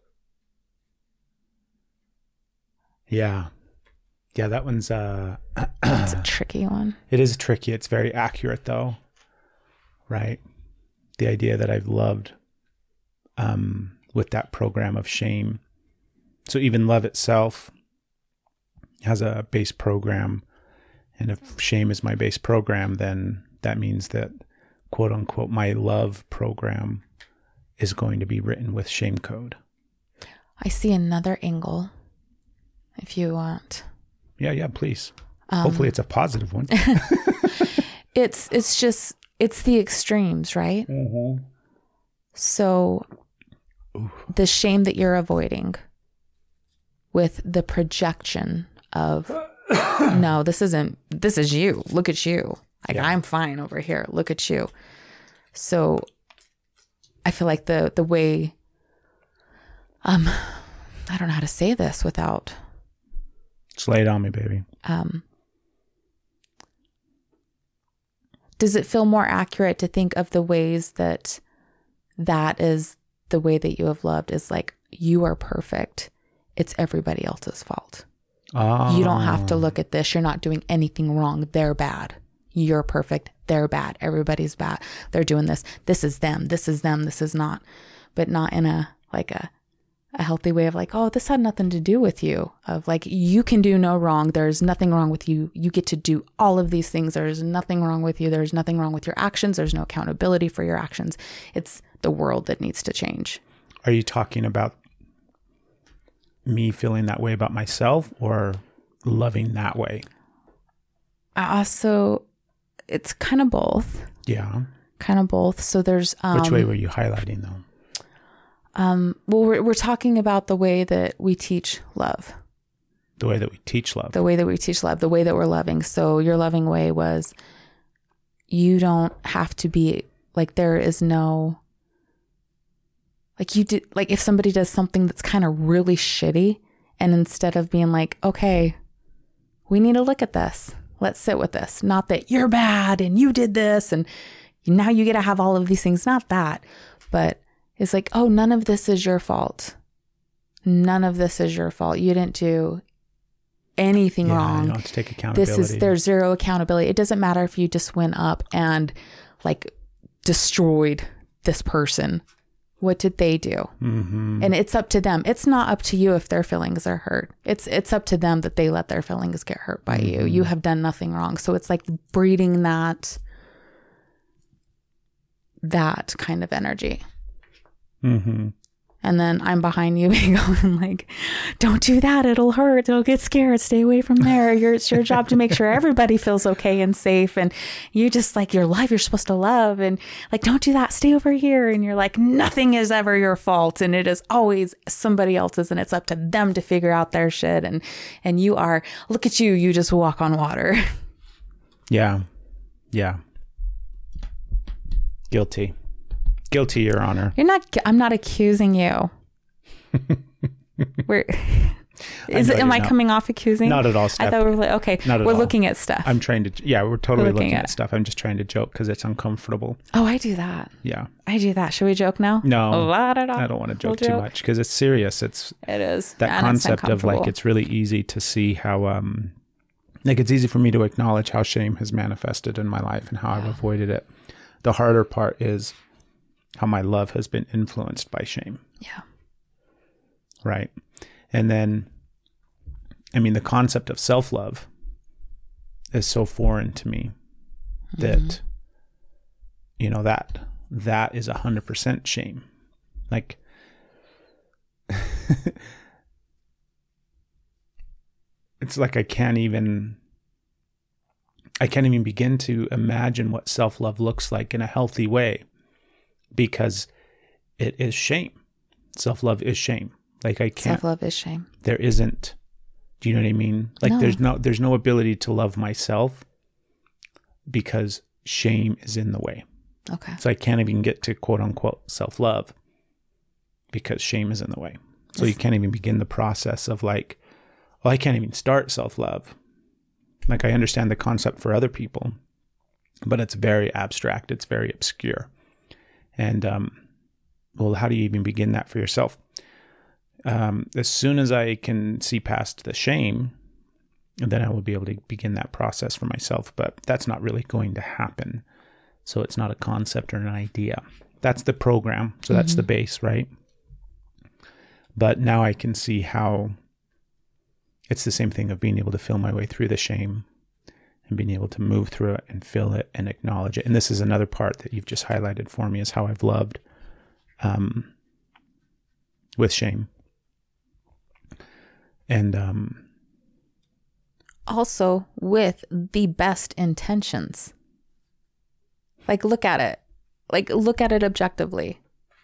Yeah. Yeah. That one's, it's a tricky one. It is tricky. It's very accurate though. Right. The idea that I've loved, with that program of shame. So even love itself has a base program. And if shame is my base program, then that means that, quote unquote, my love program is going to be written with shame code. I see another angle, if you want. Yeah, please. Hopefully it's a positive one. It's the extremes, right? Mm-hmm. So the shame that you're avoiding with the projection of, no, this is you. Look at you. Like, yeah. I'm fine over here. Look at you. So I feel like the way, I don't know how to say this without. Just lay it on me, baby. Does it feel more accurate to think of the ways that is the way that you have loved is like, you are perfect. It's everybody else's fault. You don't have to look at this. You're not doing anything wrong. They're bad. You're perfect. They're bad. Everybody's bad. They're doing this. This is them. This is them. This is not. But not in a healthy way of like, oh, this had nothing to do with you. Of like, you can do no wrong. There's nothing wrong with you. You get to do all of these things. There's nothing wrong with you. There's nothing wrong with your actions. There's no accountability for your actions. It's the world that needs to change. Are you talking about me feeling that way about myself or loving that way? So it's kind of both. Yeah. Kind of both. So there's... Which way were you highlighting though? Well, we're talking about the way that we teach love. The way that we teach love. The way that we teach love. The way that we're loving. So your loving way was, you don't have to be like, there is no... Like you did, like if somebody does something that's kind of really shitty, and instead of being like, okay, we need to look at this. Let's sit with this. Not that you're bad and you did this and now you get to have all of these things. Not that, but it's like, oh, none of this is your fault. None of this is your fault. You didn't do anything wrong. You don't have to take accountability. There's zero accountability. It doesn't matter if you just went up and like destroyed this person. What did they do? Mm-hmm. And it's up to them. It's not up to you if their feelings are hurt. It's up to them that they let their feelings get hurt by you. You have done nothing wrong. So it's like breeding that kind of energy. Mm-hmm. And then I'm behind you going like, don't do that. It'll hurt. Don't get scared. Stay away from there. It's your job to make sure everybody feels okay and safe. And you just like your life, you're supposed to love. And like, don't do that. Stay over here. And you're like, nothing is ever your fault. And it is always somebody else's. And it's up to them to figure out their shit. And you are, look at you. You just walk on water. Yeah. Yeah. Guilty, Your Honor. I'm not accusing you. Am I coming off accusing? Not at all, Steph. I thought we were like, okay, we're looking at stuff. I'm trying to, we're totally looking at stuff. I'm just trying to joke because it's uncomfortable. Oh, I do that. Yeah. I do that. Should we joke now? No, I don't want to joke too much because it's serious. It is. That concept of like, it's really easy to see how, like it's easy for me to acknowledge how shame has manifested in my life and how I've avoided it. The harder part is how my love has been influenced by shame. Yeah. Right. And then, I mean, the concept of self-love is so foreign to me that, you know, that is 100% shame. Like, it's like I can't even begin to imagine what self-love looks like in a healthy way because it is shame. Self-love is shame. Like I can't. Self-love is shame. There isn't. Do you know what I mean? Like there's no ability to love myself because shame is in the way. Okay. So I can't even get to quote unquote self-love because shame is in the way. So you can't even begin the process of like, well, I can't even start self-love. Like I understand the concept for other people, but it's very abstract. It's very obscure. And, well, how do you even begin that for yourself? As soon as I can see past the shame, then I will be able to begin that process for myself. But that's not really going to happen. So it's not a concept or an idea. That's the program. So that's the base, right? But now I can see how it's the same thing of being able to feel my way through the shame and being able to move through it and feel it and acknowledge it. And this is another part that you've just highlighted for me is how I've loved with shame. And also with the best intentions. Like, look at it. Like, look at it objectively.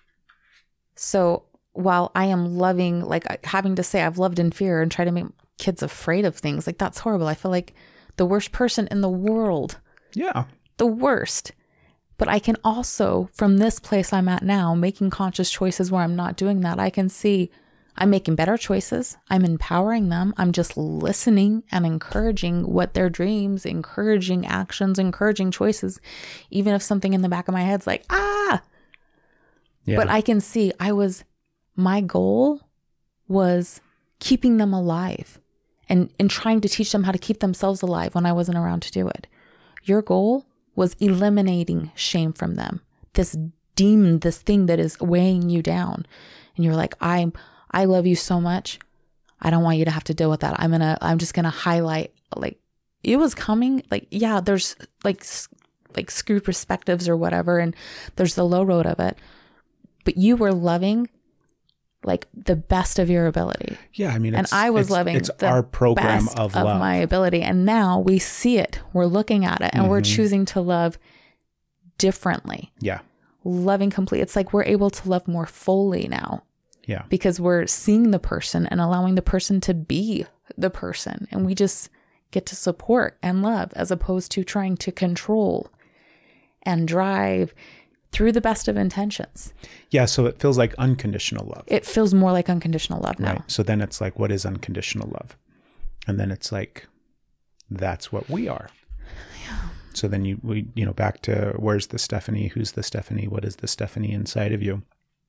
So while I am loving, like having to say I've loved in fear and try to make kids afraid of things, like that's horrible. I feel like the worst person in the world. Yeah. The worst. But I can also, from this place I'm at now, making conscious choices where I'm not doing that, I can see I'm making better choices. I'm empowering them. I'm just listening and encouraging what their dreams, encouraging actions, encouraging choices, even if something in the back of my head's like, Yeah. But I can see my goal was keeping them alive and trying to teach them how to keep themselves alive when I wasn't around to do it. Your goal was eliminating shame from them. This demon, this thing that is weighing you down. And you're like, I love you so much. I don't want you to have to deal with that. I'm just going to highlight, like, it was coming. Like, yeah, there's like skewed perspectives or whatever. And there's the low road of it. But you were loving like the best of your ability. Yeah. I mean, I was loving it's the our program best of love. My ability. And now we see it. We're looking at it and we're choosing to love differently. Yeah. Loving complete. It's like we're able to love more fully now. Yeah. Because we're seeing the person and allowing the person to be the person. And we just get to support and love as opposed to trying to control and drive through the best of intentions. Yeah. So it feels like unconditional love. It feels more like unconditional love now. Right. So then it's like, what is unconditional love? And then it's like, that's what we are. Yeah. So then we back to where's the Stephanie? Who's the Stephanie? What is the Stephanie inside of you?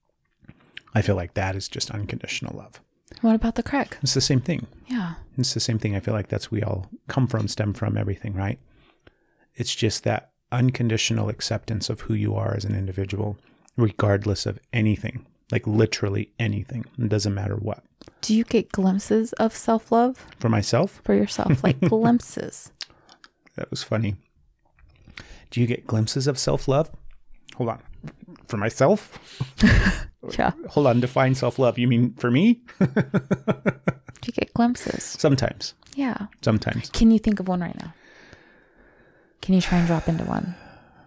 I feel like that is just unconditional love. What about the Craig? It's the same thing. Yeah. It's the same thing. I feel like that's we all stem from everything, right? It's just that unconditional acceptance of who you are as an individual, regardless of anything, like literally anything. It doesn't matter what. Do you get glimpses of self-love? For myself? For yourself, like glimpses. That was funny. Do you get glimpses of self-love? Hold on. For myself? Yeah. Hold on, define self-love. You mean for me? Do you get glimpses? Sometimes. Yeah. Sometimes. Can you think of one right now? Can you try and drop into one?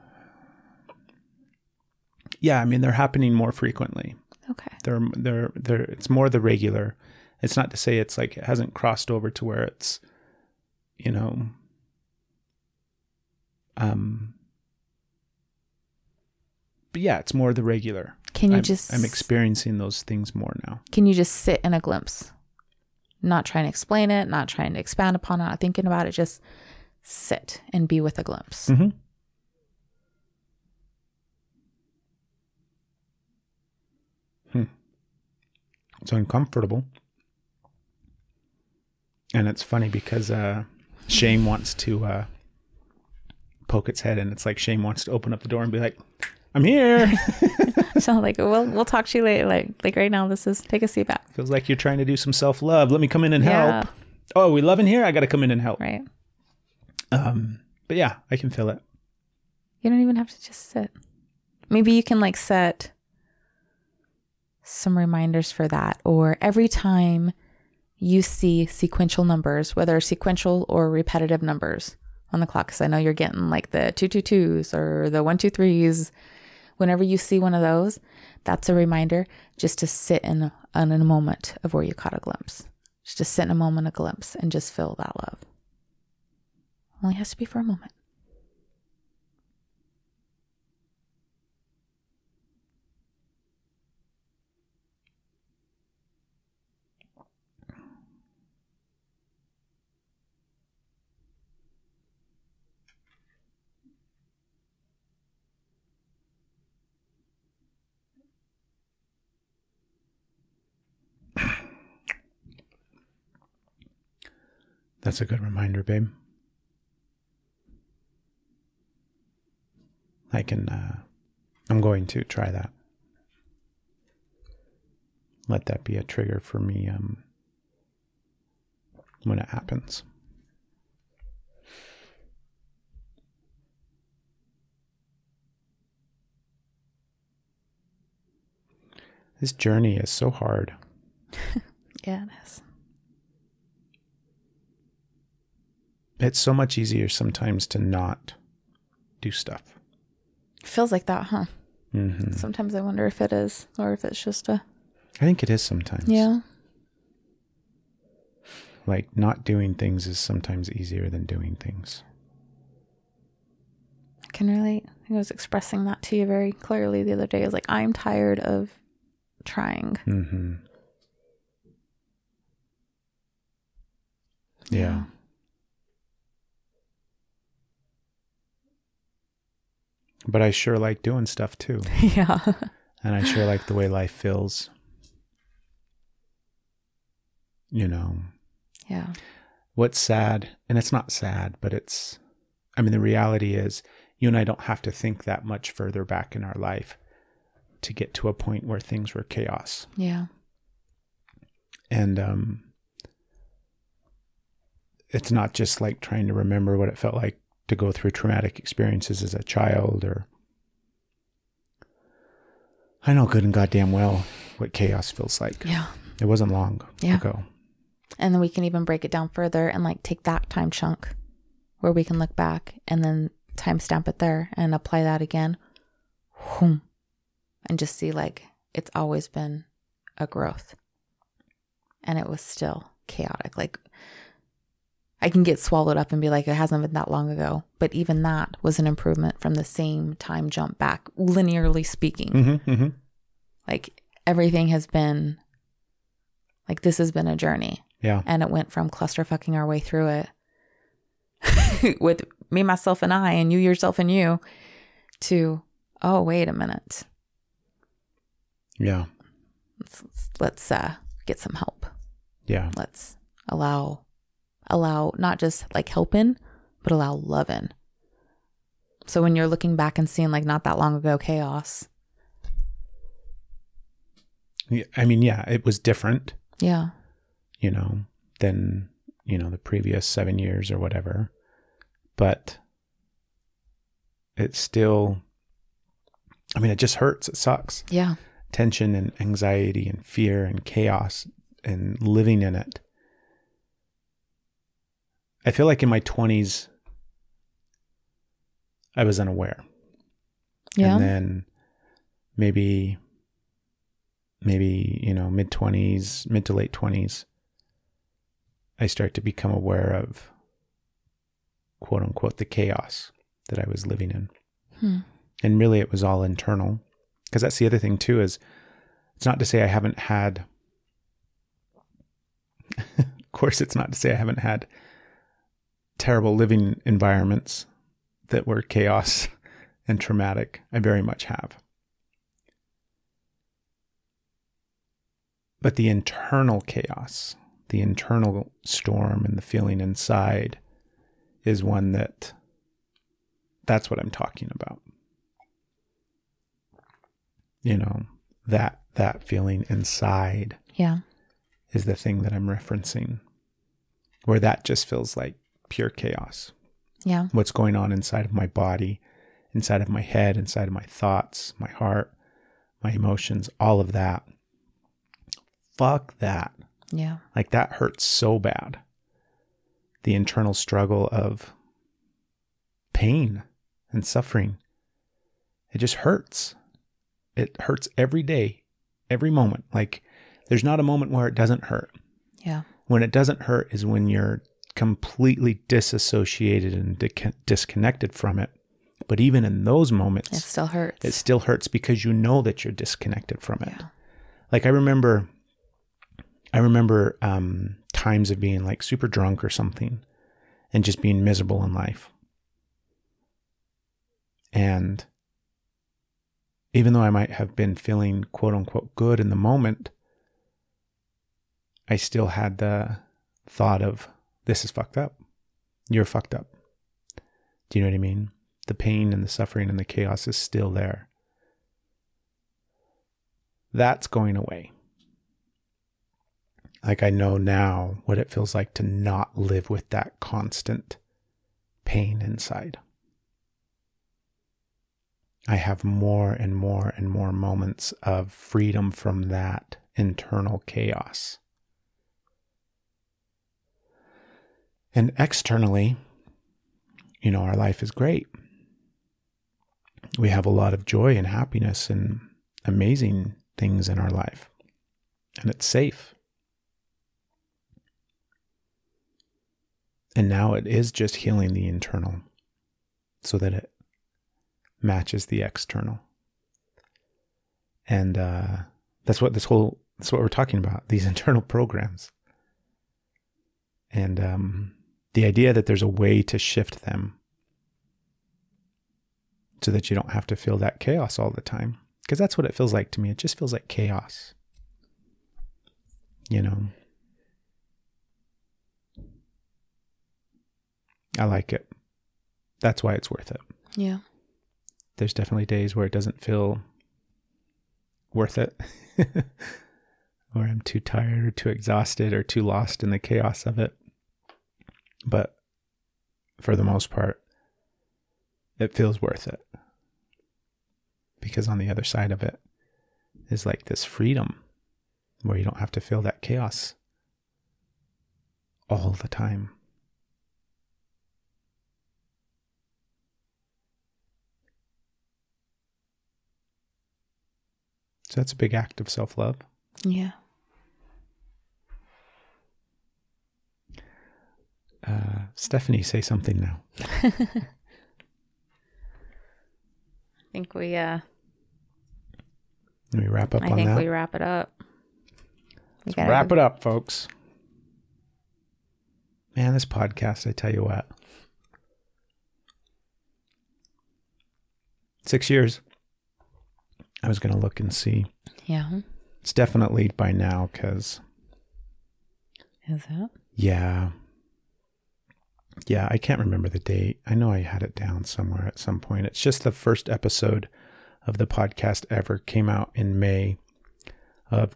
Yeah, I mean, they're happening more frequently. Okay. They're it's more the regular. It's not to say it's like it hasn't crossed over to where it's, you know, but yeah, it's more the regular. Can you I'm experiencing those things more now. Can you just sit in a glimpse? Not trying to explain it, not trying to expand upon it, not thinking about it, just sit and be with a glimpse. Mm-hmm. It's uncomfortable. And it's funny because shame wants to poke its head, and it's like shame wants to open up the door and be like, I'm here. So like, we'll talk to you later. Like right now, take a seat back. Feels like you're trying to do some self-love. Let me come in and Yeah. help. Oh, we love in here? I got to come in and help. Right. But yeah, I can feel it. You don't even have to just sit. Maybe you can like set some reminders for that, or every time you see sequential numbers, whether sequential or repetitive numbers on the clock, because I know you're getting like the 222s or the 123s. Whenever you see one of those, that's a reminder just to sit in a moment of where you caught a glimpse. Just to sit in a moment, a glimpse, and just feel that love. Only has to be for a moment. That's a good reminder, babe. I'm going to try that. Let that be a trigger for me when it happens. This journey is so hard. Yeah, it is. It's so much easier sometimes to not do stuff. It feels like that, huh? Mm-hmm. Sometimes I wonder if it is, or if it's just a... I think it is sometimes. Yeah. Like not doing things is sometimes easier than doing things. I can relate. I think I was expressing that to you very clearly the other day. I was like, I'm tired of trying. Mm-hmm. Yeah. But I sure like doing stuff too. Yeah. And I sure like the way life feels. You know. Yeah. What's sad, and it's not sad, but the reality is you and I don't have to think that much further back in our life to get to a point where things were chaos. Yeah. And it's not just like trying to remember what it felt like to go through traumatic experiences as a child, or I know good and goddamn well what chaos feels like. Yeah. It wasn't long ago. And then we can even break it down further and like take that time chunk where we can look back and then timestamp it there and apply that again. And just see like it's always been a growth. And it was still chaotic. Like I can get swallowed up and be like, it hasn't been that long ago. But even that was an improvement from the same time jump back, linearly speaking. Mm-hmm, mm-hmm. Like everything has been, like this has been a journey. Yeah. And it went from clusterfucking our way through it with me, myself, and I, and you, yourself, and you, to, oh, wait a minute. Yeah. Let's get some help. Yeah. Let's allow not just like helping, but allow loving. So when you're looking back and seeing like not that long ago chaos. Yeah, I mean, yeah, it was different. Yeah. You know, than, you know, the previous 7 years or whatever. But it's still I mean, it just hurts. It sucks. Yeah. Tension and anxiety and fear and chaos and living in it. I feel like in my 20s, I was unaware. Yeah. And then maybe, mid-20s, mid to late 20s, I start to become aware of, quote unquote, the chaos that I was living in. And really it was all internal. Because that's the other thing too, is it's not to say I haven't had, of course it's not to say I haven't had terrible living environments that were chaos and traumatic. I very much have. But the internal chaos, the internal storm and the feeling inside is one that's what I'm talking about. That feeling inside is the thing that I'm referencing, where that just feels like pure chaos. Yeah. What's going on inside of my body, inside of my head, inside of my thoughts, my heart, my emotions, all of that. Fuck that. Yeah. Like that hurts so bad. The internal struggle of pain and suffering. It just hurts. It hurts every day, every moment. Like there's not a moment where it doesn't hurt. Yeah. When it doesn't hurt is when you're completely disassociated and disconnected from it. But even in those moments, It still hurts. it still hurts because you know that you're disconnected from it. Yeah. Like I remember times of being like super drunk or something and just being miserable in life. And even though I might have been feeling quote unquote good in the moment, I still had the thought of, this is fucked up. You're fucked up. Do you know what I mean? The pain and the suffering and the chaos is still there. That's going away. Like I know now what it feels like to not live with that constant pain inside. I have more and more and more moments of freedom from that internal chaos. And externally, our life is great. We have a lot of joy and happiness and amazing things in our life. And it's safe. And now it is just healing the internal so that it matches the external. And that's what we're talking about, these internal programs. And the idea that there's a way to shift them so that you don't have to feel that chaos all the time. Because that's what it feels like to me. It just feels like chaos. I like it. That's why it's worth it. Yeah. There's definitely days where it doesn't feel worth it. Where I'm too tired or too exhausted or too lost in the chaos of it. But for the most part, it feels worth it. Because on the other side of it is like this freedom where you don't have to feel that chaos all the time. So that's a big act of self-love. Yeah. Stephanie, say something now. I think we Let me wrap up I on think that. we wrap it up. Let's wrap it up, folks. Man, this podcast, I tell you what. 6 years. I was going to look and see. Yeah. It's definitely by now because... Is it? Yeah. Yeah, I can't remember the date. I know I had it down somewhere at some point. It's just the first episode of the podcast ever came out in May of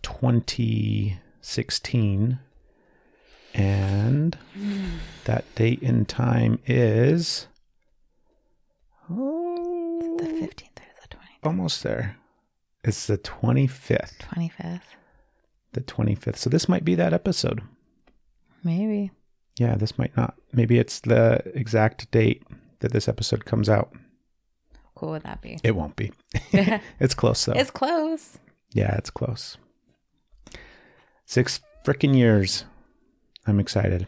2016. And that date and time is... The 15th or the 20th. almost there. It's the 25th. 25th. The 25th. So this might be that episode. Maybe. Yeah, this might not. Maybe it's the exact date that this episode comes out. How cool would that be? It won't be. It's close, though. It's close. Yeah, it's close. 6 frickin' years. I'm excited.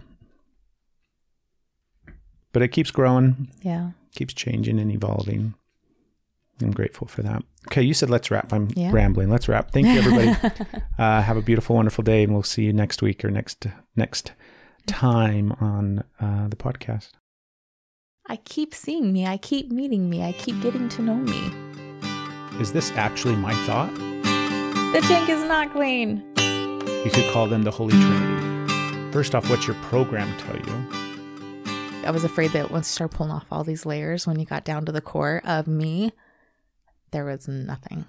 But it keeps growing. Yeah. Keeps changing and evolving. I'm grateful for that. Okay, you said let's wrap. I'm rambling. Let's wrap. Thank you, everybody. Have a beautiful, wonderful day, and we'll see you next week or next time on the podcast. I keep seeing me. I keep meeting me. I keep getting to know me. Is this actually my thought? The tank is not clean. You could call them the Holy Trinity. First off, what's your program tell you? I was afraid that once you start pulling off all these layers, when you got down to the core of me, there was nothing.